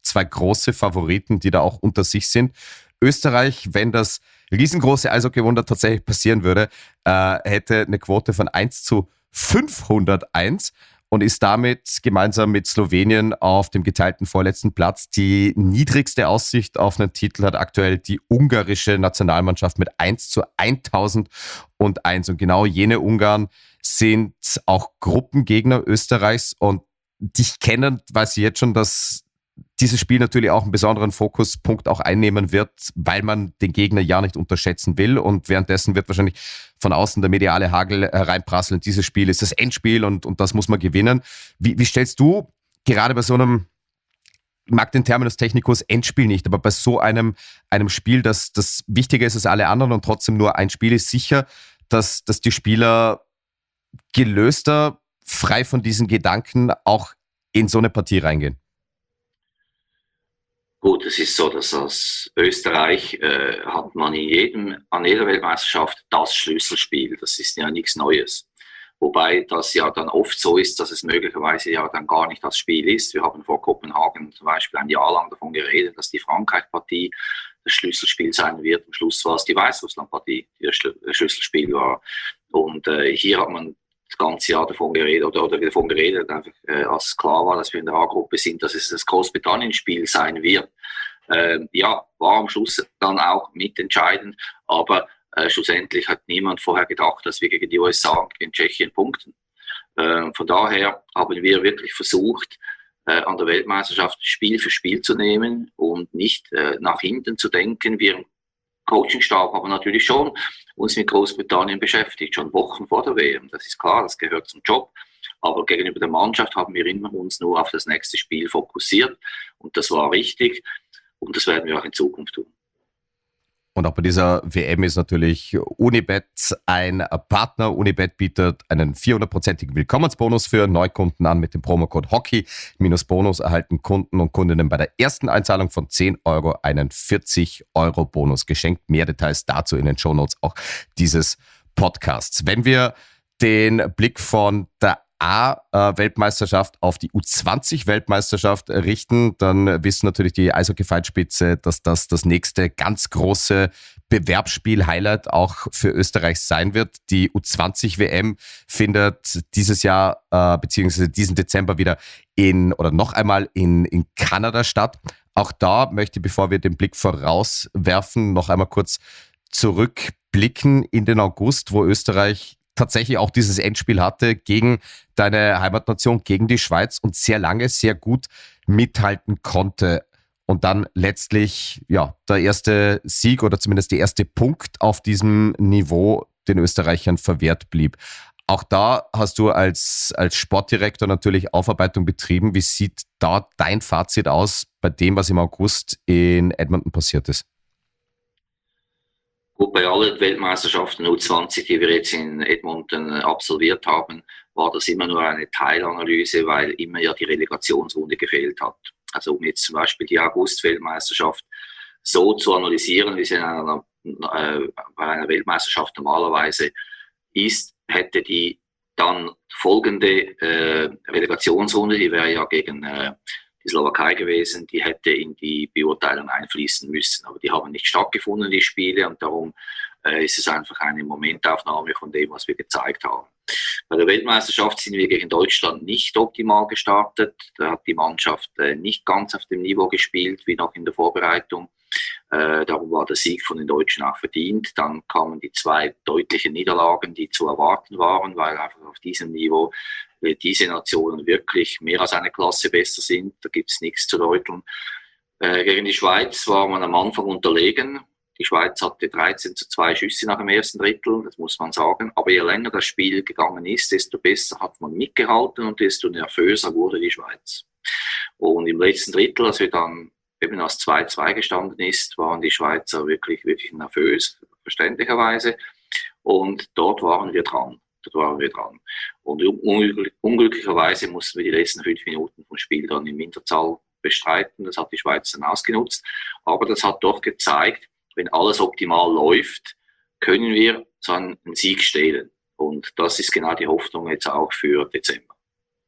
zwei große Favoriten, die da auch unter sich sind. Österreich, wenn das riesengroße Eishockeywunder tatsächlich passieren würde, hätte eine Quote von 1:501 und ist damit gemeinsam mit Slowenien auf dem geteilten vorletzten Platz. Die niedrigste Aussicht auf einen Titel hat aktuell die ungarische Nationalmannschaft mit 1:1001. Und genau jene Ungarn sind auch Gruppengegner Österreichs und dich kennen, weiß ich jetzt schon, dass dieses Spiel natürlich auch einen besonderen Fokuspunkt auch einnehmen wird, weil man den Gegner ja nicht unterschätzen will und währenddessen wird wahrscheinlich von außen der mediale Hagel hereinprasseln. Dieses Spiel ist das Endspiel und das muss man gewinnen. Wie stellst du gerade bei so einem, ich mag den Terminus technicus Endspiel nicht, aber bei so einem Spiel, das wichtiger ist als alle anderen und trotzdem nur ein Spiel ist, sicher, dass die Spieler gelöster, frei von diesen Gedanken auch in so eine Partie reingehen? Gut, es ist so, dass als Österreich hat man an jeder Weltmeisterschaft das Schlüsselspiel. Das ist ja nichts Neues. Wobei das ja dann oft so ist, dass es möglicherweise ja dann gar nicht das Spiel ist. Wir haben vor Kopenhagen zum Beispiel ein Jahr lang davon geredet, dass die Frankreich-Partie das Schlüsselspiel sein wird. Am Schluss war es die Weißrussland-Partie, die das Schlüsselspiel war. Und hier hat man das ganze Jahr davon geredet, oder davon geredet, einfach, als klar war, dass wir in der A-Gruppe sind, dass es das Großbritannien-Spiel sein wird. Ja, war am Schluss dann auch mitentscheidend, aber schlussendlich hat niemand vorher gedacht, dass wir gegen die USA und gegen Tschechien punkten. Von daher haben wir wirklich versucht, an der Weltmeisterschaft Spiel für Spiel zu nehmen und nicht nach hinten zu denken. Wir im Coachingstab haben natürlich schon uns mit Großbritannien beschäftigt, schon Wochen vor der WM. Das ist klar, das gehört zum Job. Aber gegenüber der Mannschaft haben wir immer uns nur auf das nächste Spiel fokussiert. Und das war richtig. Und das werden wir auch in Zukunft tun. Und auch bei dieser WM ist natürlich Unibet ein Partner. Unibet bietet einen 400%igen Willkommensbonus für Neukunden an. Mit dem Promocode Hockey-Bonus erhalten Kunden und Kundinnen bei der ersten Einzahlung von 10 Euro einen 40-Euro-Bonus geschenkt. Mehr Details dazu in den Shownotes auch dieses Podcasts. Wenn wir den Blick von der A-Weltmeisterschaft auf die U20-Weltmeisterschaft richten, dann wissen natürlich die Eishockey-Feldspitze, dass das nächste ganz große Bewerbsspiel-Highlight auch für Österreich sein wird. Die U20-WM findet dieses Jahr beziehungsweise diesen Dezember wieder noch einmal in Kanada statt. Auch da möchte ich, bevor wir den Blick vorauswerfen, noch einmal kurz zurückblicken in den August, wo Österreich tatsächlich auch dieses Endspiel hatte gegen deine Heimatnation, gegen die Schweiz und sehr lange, sehr gut mithalten konnte. Und dann letztlich, ja, der erste Sieg oder zumindest der erste Punkt auf diesem Niveau den Österreichern verwehrt blieb. Auch da hast du als Sportdirektor natürlich Aufarbeitung betrieben. Wie sieht da dein Fazit aus bei dem, was im August in Edmonton passiert ist? Gut, bei allen Weltmeisterschaften U20, die wir jetzt in Edmonton absolviert haben, war das immer nur eine Teilanalyse, weil immer ja die Relegationsrunde gefehlt hat. Also um jetzt zum Beispiel die August-Weltmeisterschaft so zu analysieren, wie sie bei einer Weltmeisterschaft normalerweise ist, hätte die dann folgende Relegationsrunde, die wäre ja gegen die Slowakei gewesen, die hätte in die Beurteilung einfließen müssen. Aber die haben nicht stattgefunden, die Spiele, und darum ist es einfach eine Momentaufnahme von dem, was wir gezeigt haben. Bei der Weltmeisterschaft sind wir gegen Deutschland nicht optimal gestartet. Da hat die Mannschaft nicht ganz auf dem Niveau gespielt, wie noch in der Vorbereitung. Darum war der Sieg von den Deutschen auch verdient. Dann kamen die zwei deutlichen Niederlagen, die zu erwarten waren, weil einfach auf diesem Niveau diese Nationen wirklich mehr als eine Klasse besser sind. Da gibt es nichts zu deuteln. Gegen die Schweiz war man am Anfang unterlegen. Die Schweiz hatte 13:2 Schüsse nach dem ersten Drittel, das muss man sagen. Aber je länger das Spiel gegangen ist, desto besser hat man mitgehalten und desto nervöser wurde die Schweiz. Und im letzten Drittel, als wir dann eben als 2:2 gestanden ist, waren die Schweizer wirklich, wirklich nervös, verständlicherweise. Und dort waren wir dran. Und unglücklicherweise mussten wir die letzten 5 Minuten vom Spiel dann im Unterzahl bestreiten. Das hat die Schweiz dann ausgenutzt. Aber das hat doch gezeigt, wenn alles optimal läuft, können wir so einen Sieg stehlen. Und das ist genau die Hoffnung jetzt auch für Dezember.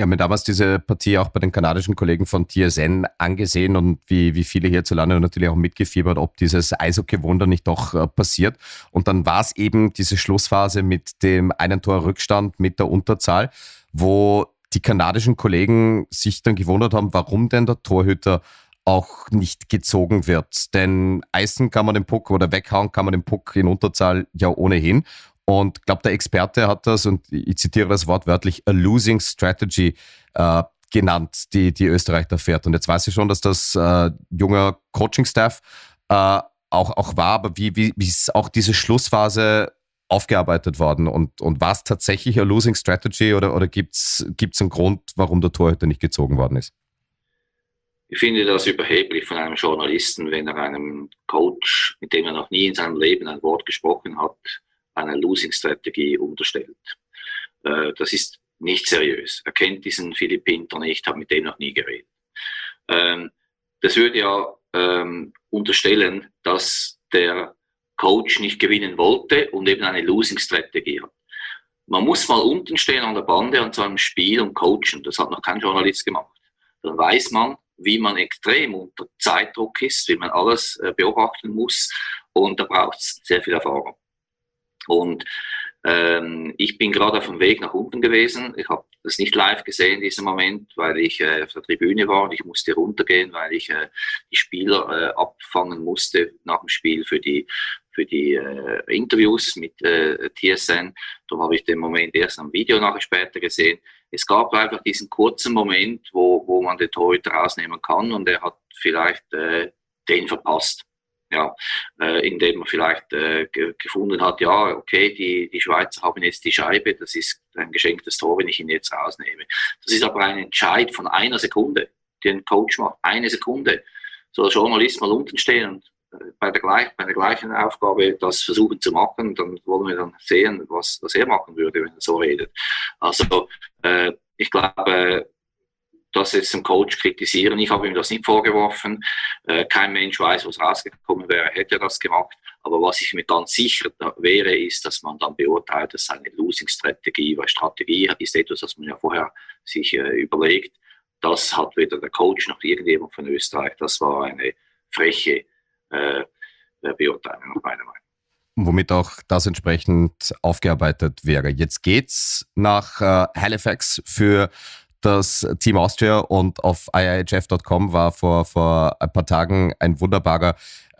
Ich habe mir damals diese Partie auch bei den kanadischen Kollegen von TSN angesehen und wie viele hierzulande natürlich auch mitgefiebert, ob dieses Eishockey-Wunder nicht doch passiert. Und dann war es eben diese Schlussphase mit dem einen Tor Rückstand mit der Unterzahl, wo die kanadischen Kollegen sich dann gewundert haben, warum denn der Torhüter auch nicht gezogen wird. Denn eisen kann man den Puck oder weghauen kann man den Puck in Unterzahl ja ohnehin. Und ich glaube, der Experte hat das, und ich zitiere das wortwörtlich, a losing strategy genannt, die Österreich da fährt. Und jetzt weiß ich schon, dass das junger Coaching-Staff auch war, aber wie ist auch diese Schlussphase aufgearbeitet worden? Und war es tatsächlich a losing strategy oder gibt's einen Grund, warum der Torhüter nicht gezogen worden ist? Ich finde das überheblich von einem Journalisten, wenn er einem Coach, mit dem er noch nie in seinem Leben ein Wort gesprochen hat, eine Losing-Strategie unterstellt. Das ist nicht seriös. Er kennt diesen Philipp Pinter nicht, hat mit dem noch nie geredet. Das würde ja unterstellen, dass der Coach nicht gewinnen wollte und eben eine Losing-Strategie hat. Man muss mal unten stehen an der Bande an so einem Spiel und coachen. Das hat noch kein Journalist gemacht. Dann weiß man, wie man extrem unter Zeitdruck ist, wie man alles beobachten muss, und da braucht es sehr viel Erfahrung. Und ich bin gerade auf dem Weg nach unten gewesen. Ich habe das nicht live gesehen, diesen Moment, weil ich auf der Tribüne war und ich musste runtergehen, weil ich die Spieler abfangen musste nach dem Spiel für die Interviews mit TSN. Darum habe ich den Moment erst am Video nachher später gesehen. Es gab einfach diesen kurzen Moment, wo man den Torhüter rausnehmen kann, und er hat vielleicht den verpasst. Ja, indem man vielleicht gefunden hat, ja, okay, die Schweizer haben jetzt die Scheibe, das ist ein geschenktes Tor, wenn ich ihn jetzt rausnehme. Das ist aber ein Entscheid von einer Sekunde, den ein Coach macht, eine Sekunde. So als Journalist mal unten stehen und bei der gleichen Aufgabe das versuchen zu machen, dann wollen wir dann sehen, was er machen würde, wenn er so redet. Also ich glaube, das jetzt den Coach kritisieren. Ich habe ihm das nicht vorgeworfen. Kein Mensch weiß, was rausgekommen wäre, hätte er das gemacht. Aber was ich mir ganz sicher wäre, ist, dass man dann beurteilt, dass eine Losing-Strategie, weil Strategie ist etwas, das man ja vorher sich überlegt. Das hat weder der Coach noch irgendjemand von Österreich. Das war eine freche Beurteilung nach meiner Meinung. Womit auch das entsprechend aufgearbeitet wäre. Jetzt geht's nach Halifax für das Team Austria, und auf IIHF.com war vor ein paar Tagen eine wunderbare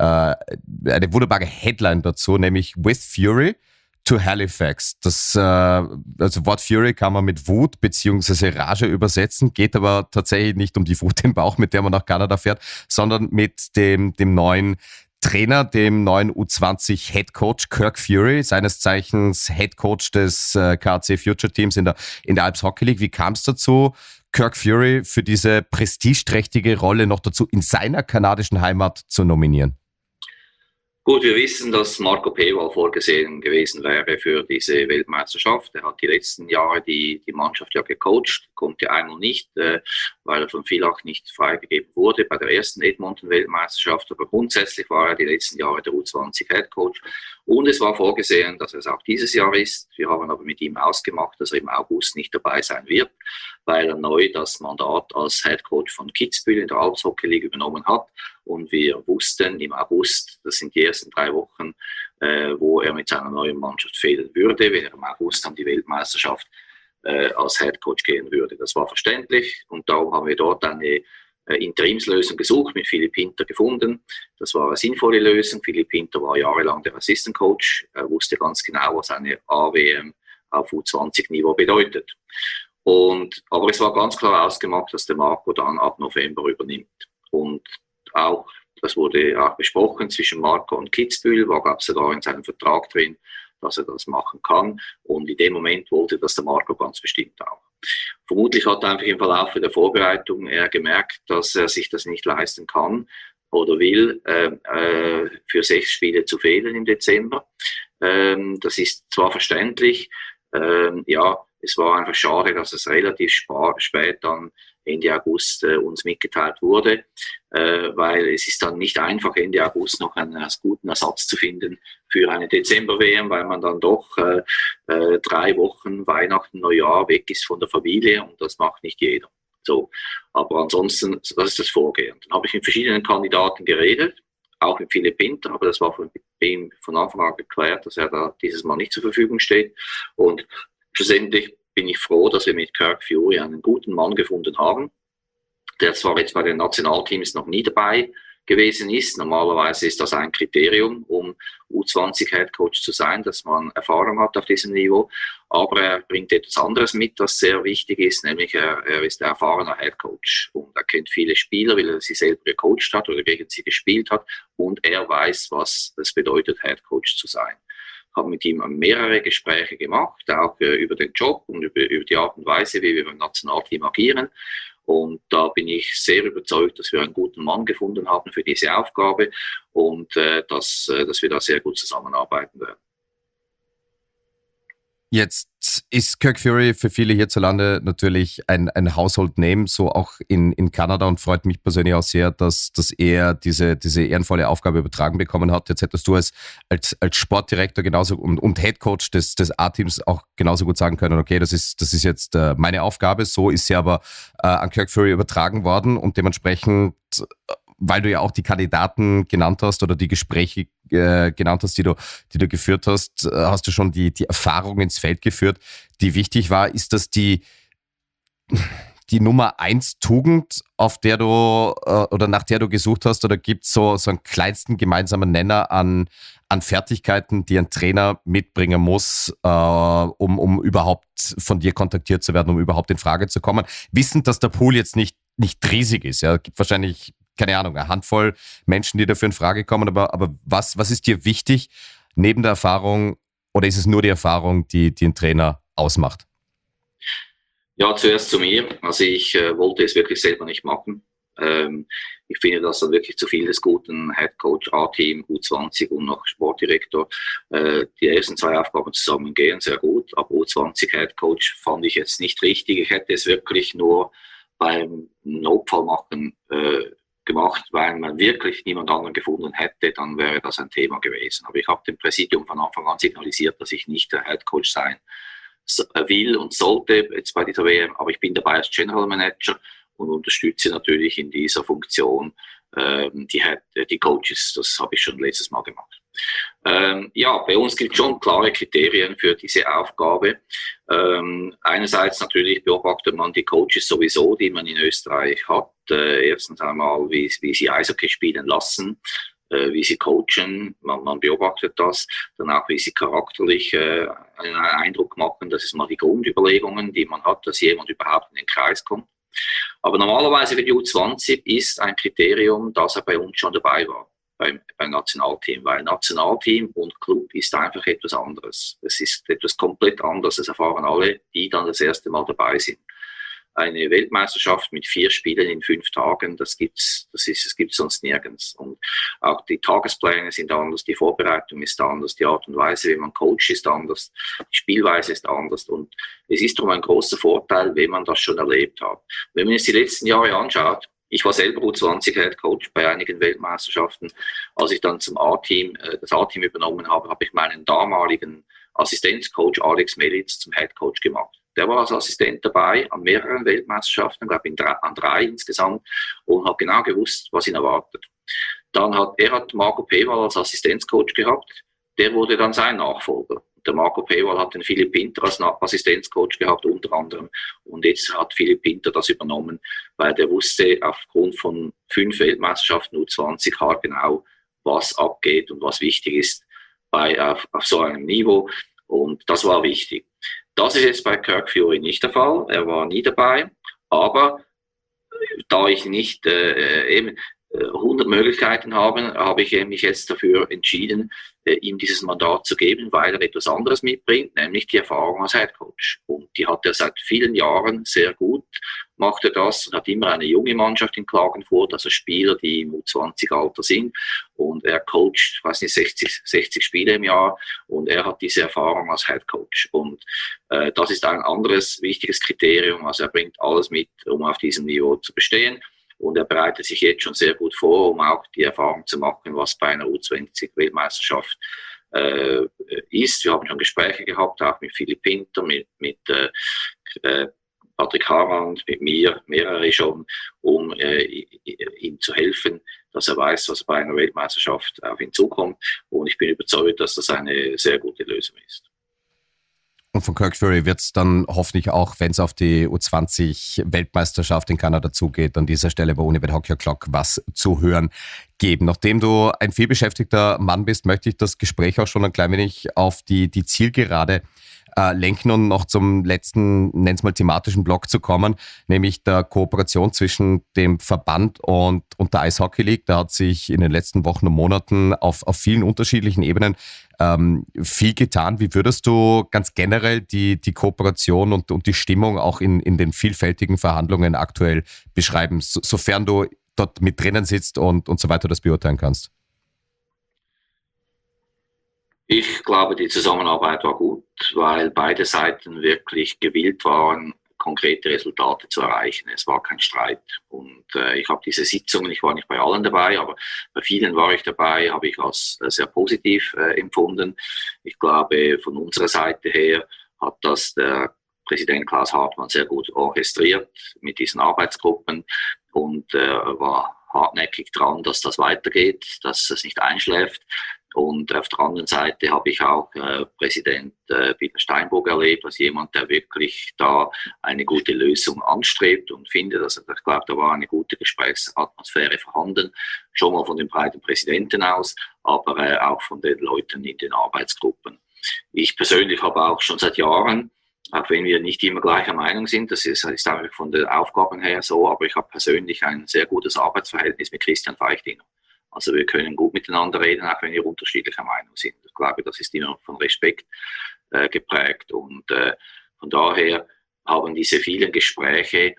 Headline dazu, nämlich With Fury to Halifax. Das also Wort Fury kann man mit Wut bzw. Rage übersetzen, geht aber tatsächlich nicht um die Wut im Bauch, mit der man nach Kanada fährt, sondern mit dem neuen Trainer, dem neuen U20 Head Coach Kirk Fury, seines Zeichens Head Coach des KAC Future Teams in der Alps Hockey League. Wie kam es dazu, Kirk Fury für diese prestigeträchtige Rolle noch dazu in seiner kanadischen Heimat zu nominieren? Gut, wir wissen, dass Marco Pewal vorgesehen gewesen wäre für diese Weltmeisterschaft. Er hat die letzten Jahre die Mannschaft ja gecoacht, konnte einmal nicht, weil er von Villach nicht freigegeben wurde bei der ersten Edmonton-Weltmeisterschaft. Aber grundsätzlich war er die letzten Jahre der U20-Headcoach. Und es war vorgesehen, dass er es auch dieses Jahr ist. Wir haben aber mit ihm ausgemacht, dass er im August nicht dabei sein wird, weil er neu das Mandat als Headcoach von Kitzbühel in der Alps Hockey League übernommen hat. Und wir wussten im August, das sind die ersten 3 Wochen, wo er mit seiner neuen Mannschaft fehlen würde, wenn er im August an die Weltmeisterschaft als Headcoach gehen würde. Das war verständlich, und darum haben wir dort eine Interimslösung gesucht, mit Philipp Pinter gefunden. Das war eine sinnvolle Lösung. Philipp Pinter war jahrelang der Assistant Coach. Er wusste ganz genau, was eine AWM auf U20-Niveau bedeutet. Aber es war ganz klar ausgemacht, dass der Marco dann ab November übernimmt. Und auch, das wurde auch besprochen zwischen Marco und Kitzbühel, gab es sogar in seinem Vertrag drin, dass er das machen kann. Und in dem Moment wollte das der Marco ganz bestimmt auch. Vermutlich hat er einfach im Verlauf der Vorbereitung gemerkt, dass er sich das nicht leisten kann oder will, für 6 Spiele zu fehlen im Dezember. Das ist zwar verständlich, Es war einfach schade, dass es relativ spät dann Ende August uns mitgeteilt wurde, weil es ist dann nicht einfach, Ende August noch einen guten Ersatz zu finden für eine Dezember-WM, weil man dann doch 3 Wochen Weihnachten, Neujahr weg ist von der Familie und das macht nicht jeder. So, aber ansonsten, das ist das Vorgehen. Dann habe ich mit verschiedenen Kandidaten geredet, auch mit Philipp Pinter, aber das war von ihm von Anfang an geklärt, dass er da dieses Mal nicht zur Verfügung steht. Und schlussendlich bin ich froh, dass wir mit Kirk Fury einen guten Mann gefunden haben, der zwar jetzt bei den Nationalteams noch nie dabei gewesen ist. Normalerweise ist das ein Kriterium, um U20-Headcoach zu sein, dass man Erfahrung hat auf diesem Niveau. Aber er bringt etwas anderes mit, was sehr wichtig ist, nämlich er ist ein erfahrener Headcoach. Und er kennt viele Spieler, weil er sie selber gecoacht hat oder gegen sie gespielt hat. Und er weiß, was es bedeutet, Headcoach zu sein. Ich habe mit ihm mehrere Gespräche gemacht, auch über den Job und über die Art und Weise, wie wir beim Nationalteam agieren. Und da bin ich sehr überzeugt, dass wir einen guten Mann gefunden haben für diese Aufgabe und dass wir da sehr gut zusammenarbeiten werden. Jetzt ist Kirk Fury für viele hierzulande natürlich ein Household Name, so auch in Kanada, und freut mich persönlich auch sehr, dass er diese ehrenvolle Aufgabe übertragen bekommen hat. Jetzt hättest du als Sportdirektor genauso und Headcoach des A-Teams auch genauso gut sagen können, okay, das ist jetzt meine Aufgabe, so ist sie aber an Kirk Fury übertragen worden und dementsprechend, weil du ja auch die Kandidaten genannt hast oder die Gespräche genannt hast, die du geführt hast, hast du schon die Erfahrung ins Feld geführt, die wichtig war. Ist das die Nummer 1 Tugend, auf der du oder nach der du gesucht hast, oder gibt es so einen kleinsten gemeinsamen Nenner an Fertigkeiten, die ein Trainer mitbringen muss, um überhaupt von dir kontaktiert zu werden, um überhaupt in Frage zu kommen? Wissend, dass der Pool jetzt nicht riesig ist. Ja, es gibt wahrscheinlich, keine Ahnung, eine Handvoll Menschen, die dafür in Frage kommen, aber was ist dir wichtig neben der Erfahrung, oder ist es nur die Erfahrung, die einen Trainer ausmacht? Ja, zuerst zu mir. Also ich wollte es wirklich selber nicht machen. Ich finde, dass dann wirklich zu viel des guten Headcoach, A-Team, U20 und noch Sportdirektor die ersten 2 Aufgaben zusammengehen, sehr gut. Aber U20 Headcoach fand ich jetzt nicht richtig. Ich hätte es wirklich nur beim Notfall machen gemacht, weil man wirklich niemand anderen gefunden hätte, dann wäre das ein Thema gewesen. Aber ich habe dem Präsidium von Anfang an signalisiert, dass ich nicht der Headcoach sein will und sollte jetzt bei dieser WM, aber ich bin dabei als General Manager und unterstütze natürlich in dieser Funktion die Coaches. Das habe ich schon letztes Mal gemacht. Ja, bei uns gibt es schon klare Kriterien für diese Aufgabe. Einerseits natürlich beobachtet man die Coaches sowieso, die man in Österreich hat. Erstens einmal, wie sie Eishockey spielen lassen, wie sie coachen, man beobachtet das. Dann auch, wie sie charakterlich einen Eindruck machen. Das ist mal die Grundüberlegungen, die man hat, dass jemand überhaupt in den Kreis kommt. Aber normalerweise für die U20 ist ein Kriterium, dass er bei uns schon dabei war, beim Nationalteam, weil Nationalteam und Club ist einfach etwas anderes. Es ist etwas komplett anderes, das erfahren alle, die dann das erste Mal dabei sind. Eine Weltmeisterschaft mit 4 Spielen in 5 Tagen, das gibt's sonst nirgends. Und auch die Tagespläne sind anders, die Vorbereitung ist anders, die Art und Weise, wie man coacht, ist anders, die Spielweise ist anders. Und es ist darum ein großer Vorteil, wenn man das schon erlebt hat. Wenn man jetzt die letzten Jahre anschaut, ich war selber U20-Headcoach bei einigen Weltmeisterschaften. Als ich dann das A-Team übernommen habe, habe ich meinen damaligen Assistenzcoach Alex Melitz zum Headcoach gemacht. Der war als Assistent dabei an mehreren Weltmeisterschaften, glaube ich an 3 insgesamt, und hat genau gewusst, was ihn erwartet. Dann hat Marco Pewal als Assistenzcoach gehabt, der wurde dann sein Nachfolger. Der Marco Pewal hat den Philipp Pinter als Assistenzcoach gehabt, unter anderem. Und jetzt hat Philipp Pinter das übernommen, weil der wusste aufgrund von 5 Weltmeisterschaften U20 haargenau, was abgeht und was wichtig ist auf so einem Niveau. Und das war wichtig. Das ist jetzt bei Kirk Fury nicht der Fall. Er war nie dabei. Aber da ich nicht 100 Möglichkeiten habe ich mich jetzt dafür entschieden, ihm dieses Mandat zu geben, weil er etwas anderes mitbringt, nämlich die Erfahrung als Headcoach. Und die hat er seit vielen Jahren sehr gut. macht er das, hat immer eine junge Mannschaft in Klagenfurt, also Spieler, die im U20-Alter sind. Und er coacht, ich weiß nicht, 60 Spiele im Jahr und er hat diese Erfahrung als Head Coach. Und das ist ein anderes wichtiges Kriterium. Also er bringt alles mit, um auf diesem Niveau zu bestehen. Und er bereitet sich jetzt schon sehr gut vor, um auch die Erfahrung zu machen, was bei einer U20-Weltmeisterschaft ist. Wir haben schon Gespräche gehabt, auch mit Philipp Pinter, mit Patrick Harand, mit mir, mehrere schon, um ihm zu helfen, dass er weiß, was bei einer Weltmeisterschaft auf ihn zukommt. Und ich bin überzeugt, dass das eine sehr gute Lösung ist. Und von Kirk Ferry wird es dann hoffentlich auch, wenn es auf die U20-Weltmeisterschaft in Kanada zugeht, an dieser Stelle bei Unibet Hockey O'Clock was zu hören geben. Nachdem du ein vielbeschäftigter Mann bist, möchte ich das Gespräch auch schon ein klein wenig auf die Zielgerade lenken und noch zum letzten, nenn's mal thematischen Block zu kommen, nämlich der Kooperation zwischen dem Verband und der Eishockey League. Da hat sich in den letzten Wochen und Monaten auf vielen unterschiedlichen Ebenen viel getan. Wie würdest du ganz generell die Kooperation und die Stimmung auch in den vielfältigen Verhandlungen aktuell beschreiben, sofern du dort mit drinnen sitzt und so weiter das beurteilen kannst? Ich glaube, die Zusammenarbeit war gut, weil beide Seiten wirklich gewillt waren, konkrete Resultate zu erreichen. Es war kein Streit. Und ich habe diese Sitzungen, ich war nicht bei allen dabei, aber bei vielen war ich dabei, habe ich als sehr positiv empfunden. Ich glaube, von unserer Seite her hat das der Präsident Klaus Hartmann sehr gut orchestriert mit diesen Arbeitsgruppen und war hartnäckig dran, dass das weitergeht, dass es nicht einschläft. Und auf der anderen Seite habe ich auch Präsident Peter Steinburg erlebt, als jemand, der wirklich da eine gute Lösung anstrebt und findet. Also ich glaube, da war eine gute Gesprächsatmosphäre vorhanden, schon mal von dem breiten Präsidenten aus, aber auch von den Leuten in den Arbeitsgruppen. Ich persönlich habe auch schon seit Jahren, auch wenn wir nicht immer gleicher Meinung sind, das ist auch von den Aufgaben her so, aber ich habe persönlich ein sehr gutes Arbeitsverhältnis mit Christian Feichtinger. Also wir können gut miteinander reden, auch wenn wir unterschiedlicher Meinung sind. Ich glaube, das ist immer von Respekt geprägt. Und von daher haben diese vielen Gespräche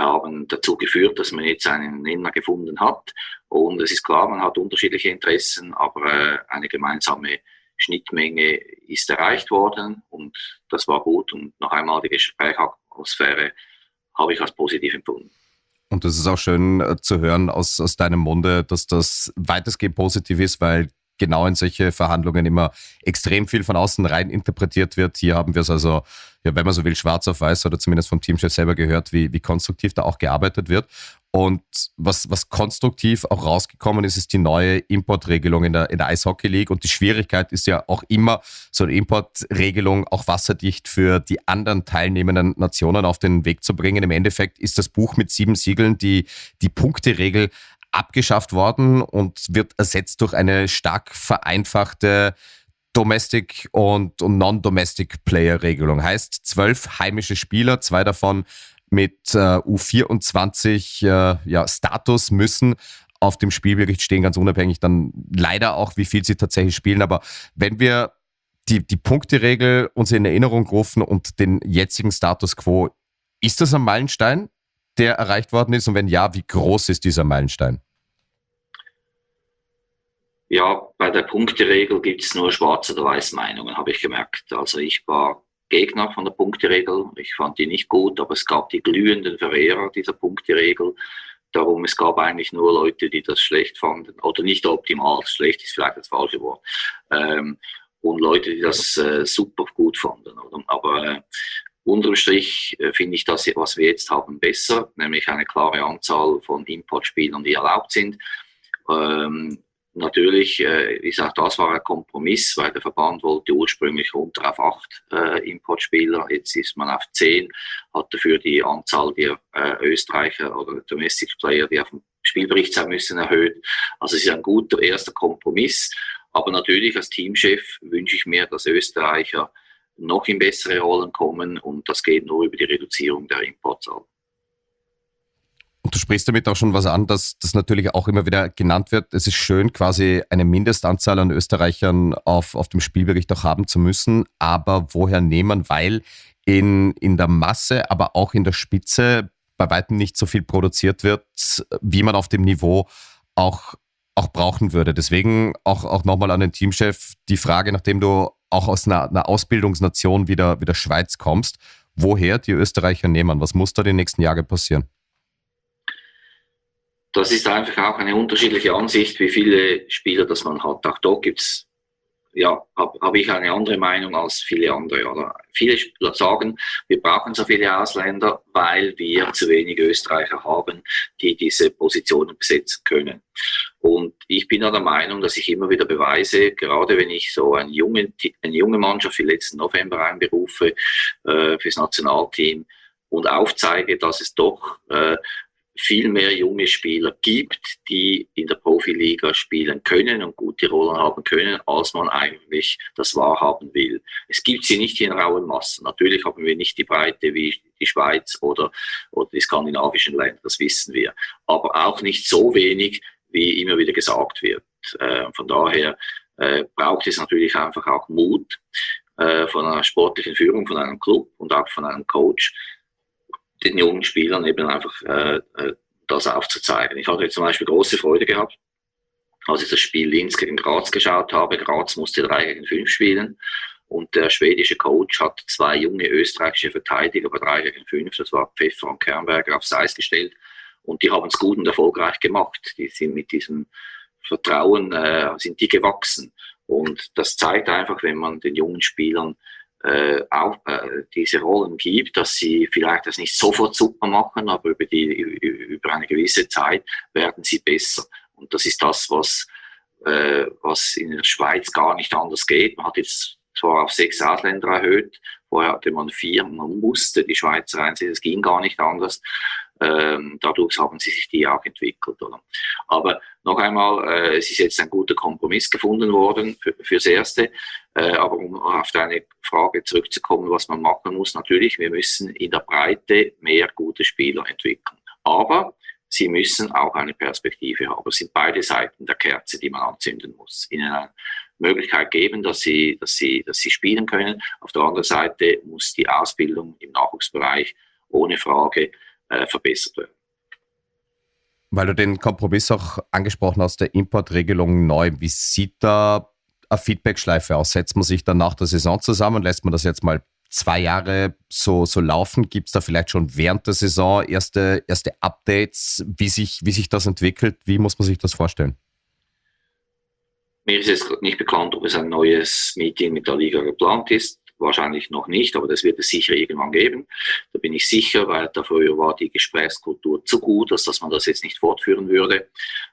dazu geführt, dass man jetzt einen Nenner gefunden hat. Und es ist klar, man hat unterschiedliche Interessen, aber eine gemeinsame Schnittmenge ist erreicht worden. Und das war gut. Und noch einmal die Gesprächsatmosphäre habe ich als positiv empfunden. Und das ist auch schön zu hören aus deinem Munde, dass das weitestgehend positiv ist, weil genau in solche Verhandlungen immer extrem viel von außen rein interpretiert wird. Hier haben wir es also, ja, wenn man so will, schwarz auf weiß oder zumindest vom Teamchef selber gehört, wie konstruktiv da auch gearbeitet wird. Und was konstruktiv auch rausgekommen ist, ist die neue Importregelung in der Eishockey League. Und die Schwierigkeit ist ja auch immer, so eine Importregelung auch wasserdicht für die anderen teilnehmenden Nationen auf den Weg zu bringen. Im Endeffekt ist das Buch mit 7 Siegeln die Punkteregel abgeschafft worden und wird ersetzt durch eine stark vereinfachte Domestic- und Non-Domestic-Player-Regelung. Heißt 12 heimische Spieler, 2 davon mit U24 Status müssen auf dem Spielbericht stehen, ganz unabhängig dann leider auch, wie viel sie tatsächlich spielen. Aber wenn wir die Punkteregel uns in Erinnerung rufen und den jetzigen Status quo, ist das ein Meilenstein, der erreicht worden ist? Und wenn ja, wie groß ist dieser Meilenstein? Ja, bei der Punkteregel gibt es nur schwarz oder weiß Meinungen, habe ich gemerkt. Also ich war Gegner von der Punkteregel. Ich fand die nicht gut, aber es gab die glühenden Verehrer dieser Punkteregel. Darum, es gab eigentlich nur Leute, die das schlecht fanden. Oder nicht optimal, schlecht ist vielleicht das falsche Wort. Und Leute, die das super gut fanden. Aber unterm Strich finde ich das, was wir jetzt haben, besser. Nämlich eine klare Anzahl von Importspielern, die erlaubt sind. Natürlich ist auch das war ein Kompromiss, weil der Verband wollte ursprünglich runter auf 8 Importspieler. Jetzt ist man auf 10, hat dafür die Anzahl der Österreicher oder Domestic Player, die auf dem Spielbericht sein müssen, erhöht. Also es ist ein guter erster Kompromiss. Aber natürlich als Teamchef wünsche ich mir, dass Österreicher noch in bessere Rollen kommen und das geht nur über die Reduzierung der Importzahl. Und du sprichst damit auch schon was an, dass das natürlich auch immer wieder genannt wird. Es ist schön, quasi eine Mindestanzahl an Österreichern auf dem Spielbericht auch haben zu müssen. Aber woher nehmen? Weil in der Masse, aber auch in der Spitze bei weitem nicht so viel produziert wird, wie man auf dem Niveau auch brauchen würde. Deswegen auch nochmal an den Teamchef die Frage, nachdem du auch aus einer Ausbildungsnation wie der Schweiz kommst, woher die Österreicher nehmen? Was muss da die nächsten Jahre passieren? Das ist einfach auch eine unterschiedliche Ansicht, wie viele Spieler das man hat. Auch dort gibt's, ja, habe ich eine andere Meinung als viele andere. Oder viele Spieler sagen, wir brauchen so viele Ausländer, weil wir zu wenige Österreicher haben, die diese Positionen besetzen können. Und ich bin ja der Meinung, dass ich immer wieder beweise, gerade wenn ich so eine junge Mannschaft wie letzten November einberufe fürs Nationalteam und aufzeige, dass es doch viel mehr junge Spieler gibt, die in der Profiliga spielen können und gute Rollen haben können, als man eigentlich das wahrhaben will. Es gibt sie nicht in rauen Massen. Natürlich haben wir nicht die Breite wie die Schweiz oder die skandinavischen Länder, das wissen wir. Aber auch nicht so wenig, wie immer wieder gesagt wird. Von daher braucht es natürlich einfach auch Mut von einer sportlichen Führung, von einem Club und auch von einem Coach, den jungen Spielern eben einfach das aufzuzeigen. Ich hatte jetzt zum Beispiel große Freude gehabt, als ich das Spiel Linz gegen Graz geschaut habe. Graz musste 3-5 spielen und der schwedische Coach hat 2 junge österreichische Verteidiger bei 3-5, das war Pfeffer und Kernberger, aufs Eis gestellt und die haben es gut und erfolgreich gemacht. Die sind mit diesem Vertrauen sind die gewachsen und das zeigt einfach, wenn man den jungen Spielern auch diese Rollen gibt, dass sie vielleicht das nicht sofort super machen, aber über eine gewisse Zeit werden sie besser. Und das ist das, was in der Schweiz gar nicht anders geht. Man hat jetzt zwar auf 6 Ausländer erhöht, vorher hatte man 4, man musste die Schweizer einziehen, es ging gar nicht anders. Dadurch haben sich die auch entwickelt. Oder? Aber noch einmal, es ist jetzt ein guter Kompromiss gefunden worden fürs Erste. Aber um auf deine Frage zurückzukommen, was man machen muss, natürlich, wir müssen in der Breite mehr gute Spieler entwickeln. Aber sie müssen auch eine Perspektive haben. Es sind beide Seiten der Kerze, die man anzünden muss. Ihnen eine Möglichkeit geben, dass sie spielen können. Auf der anderen Seite muss die Ausbildung im Nachwuchsbereich ohne Frage verbessert werden. Weil du den Kompromiss auch angesprochen hast, der Importregelung neu. Wie sieht da eine Feedback-Schleife aus? Setzt man sich dann nach der Saison zusammen? Lässt man das jetzt mal 2 Jahre so laufen? Gibt es da vielleicht schon während der Saison erste Updates, wie sich das entwickelt? Wie muss man sich das vorstellen? Mir ist jetzt nicht bekannt, ob es ein neues Meeting mit der Liga geplant ist. Wahrscheinlich noch nicht, aber das wird es sicher irgendwann geben. Da bin ich sicher, weil dafür war die Gesprächskultur zu gut, dass man das jetzt nicht fortführen würde.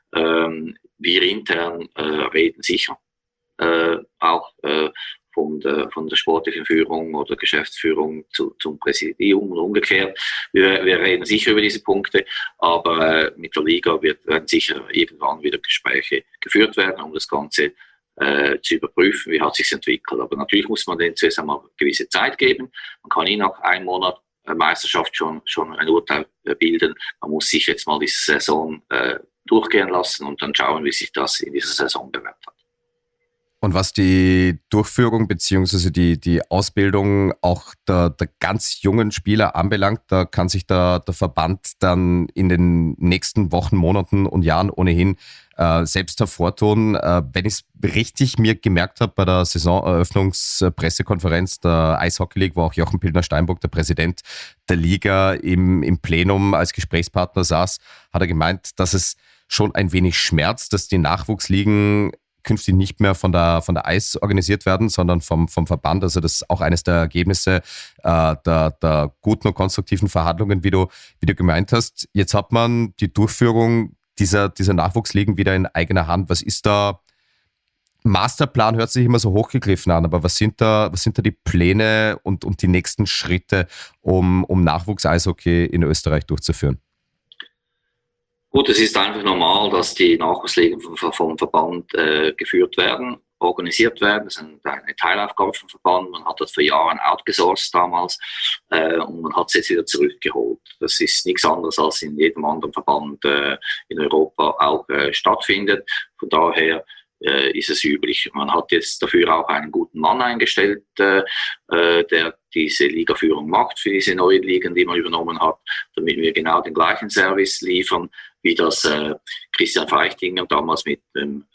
Wir intern reden sicher auch von der sportlichen Führung oder Geschäftsführung zum Präsidium und umgekehrt. Wir reden sicher über diese Punkte, aber mit der Liga werden sicher irgendwann wieder Gespräche geführt werden, um das Ganze zu überprüfen, wie hat sich entwickelt. Aber natürlich muss man denen zuerst einmal eine gewisse Zeit geben. Man kann nicht nach 1 Monat Meisterschaft schon ein Urteil bilden. Man muss sich jetzt mal diese Saison durchgehen lassen und dann schauen, wie sich das in dieser Saison bewährt hat. Und was die Durchführung bzw. die Ausbildung auch der ganz jungen Spieler anbelangt, da kann sich der Verband dann in den nächsten Wochen, Monaten und Jahren ohnehin selbst hervortun. Wenn ich es richtig mir gemerkt habe bei der Saisoneröffnungspressekonferenz der Eishockey League, wo auch Jochen Pildner-Steinbock, der Präsident der Liga, im Plenum als Gesprächspartner saß, hat er gemeint, dass es schon ein wenig schmerzt, dass die Nachwuchsligen künftig nicht mehr von der Eis organisiert werden, sondern vom Verband. Also das ist auch eines der Ergebnisse der guten und konstruktiven Verhandlungen, wie du gemeint hast. Jetzt hat man die Durchführung dieser Nachwuchsligen wieder in eigener Hand. Was ist da? Masterplan hört sich immer so hochgegriffen an, aber was sind da die Pläne und die nächsten Schritte, um Nachwuchs-Eishockey in Österreich durchzuführen? Gut, es ist einfach normal, dass die Nachwuchsligen vom Verband geführt werden, organisiert werden. Das ist eine Teilaufgabe vom Verband. Man hat das vor Jahren outgesourced damals und man hat es jetzt wieder zurückgeholt. Das ist nichts anderes, als in jedem anderen Verband in Europa auch stattfindet. Von daher ist es üblich. Man hat jetzt dafür auch einen guten Mann eingestellt, der diese Ligaführung macht für diese neuen Ligen, die man übernommen hat, damit wir genau den gleichen Service liefern, wie das Christian Feichtinger damals mit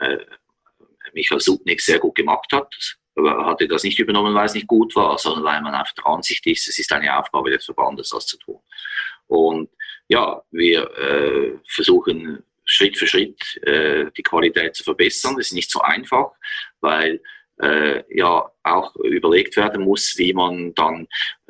Michael Sutnik sehr gut gemacht hat. Aber hatte das nicht übernommen, weil es nicht gut war, sondern weil man einfach der Ansicht ist, es ist eine Aufgabe des Verbandes, das zu tun. Und ja, wir versuchen Schritt für Schritt die Qualität zu verbessern. Das ist nicht so einfach, weil ja auch überlegt werden muss, wie man dann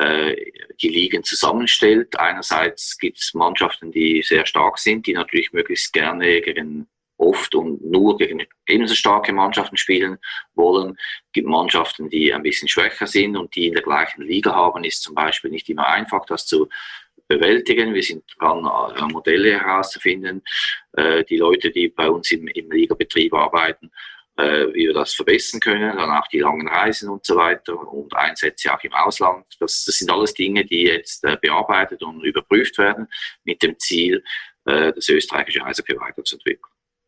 die Ligen zusammenstellt. Einerseits gibt es Mannschaften, die sehr stark sind, die natürlich möglichst gerne gegen oft und nur gegen ebenso starke Mannschaften spielen wollen. Es gibt Mannschaften, die ein bisschen schwächer sind und die in der gleichen Liga haben, ist zum Beispiel nicht immer einfach, das zu bewältigen. Wir sind dran, Modelle herauszufinden. Die Leute, die bei uns im Ligabetrieb arbeiten, wie wir das verbessern können, dann auch die langen Reisen und so weiter und Einsätze auch im Ausland. Das sind alles Dinge, die jetzt bearbeitet und überprüft werden mit dem Ziel, das österreichische Eishockey weiterzuentwickeln.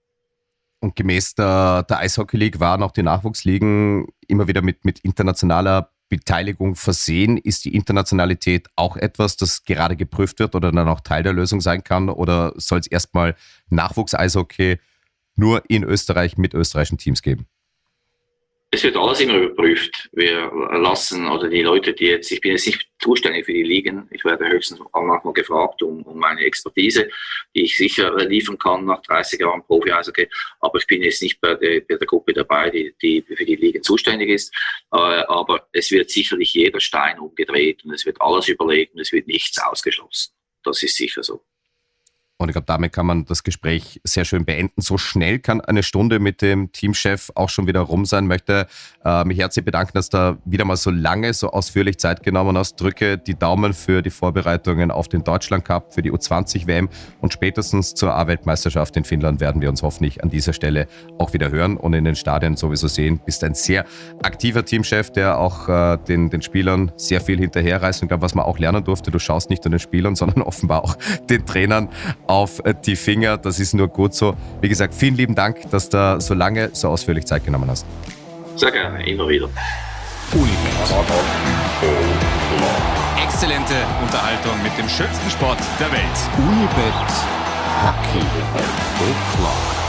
Und gemäß der Eishockey League waren auch die Nachwuchsligen immer wieder mit internationaler Beteiligung versehen. Ist die Internationalität auch etwas, das gerade geprüft wird oder dann auch Teil der Lösung sein kann? Oder soll es erstmal Nachwuchs-Eishockey nur in Österreich mit österreichischen Teams geben? Es wird alles immer überprüft. Wir lassen, oder die Leute, die jetzt, ich bin jetzt nicht zuständig für die Ligen, ich werde höchstens manchmal gefragt um meine Expertise, die ich sicher liefern kann nach 30 Jahren Profi-Eishockey, aber ich bin jetzt nicht bei der Gruppe dabei, die für die Ligen zuständig ist. Aber es wird sicherlich jeder Stein umgedreht und es wird alles überlegt und es wird nichts ausgeschlossen. Das ist sicher so. Und ich glaube, damit kann man das Gespräch sehr schön beenden. So schnell kann eine Stunde mit dem Teamchef auch schon wieder rum sein. Ich möchte mich herzlich bedanken, dass du wieder mal so lange, so ausführlich Zeit genommen hast. Drücke die Daumen für die Vorbereitungen auf den Deutschland Cup, für die U20-WM und spätestens zur A-Weltmeisterschaft in Finnland werden wir uns hoffentlich an dieser Stelle auch wieder hören und in den Stadien sowieso sehen. Bist ein sehr aktiver Teamchef, der auch den Spielern sehr viel hinterherreist. Und ich glaube, was man auch lernen durfte, du schaust nicht nur den Spielern, sondern offenbar auch den Trainern auf die Finger. Das ist nur gut so. Wie gesagt, vielen lieben Dank, dass du so lange, so ausführlich Zeit genommen hast. Sehr gerne, immer wieder. Exzellente Unterhaltung mit dem schönsten Sport der Welt. Unibet Hockey O'Clock.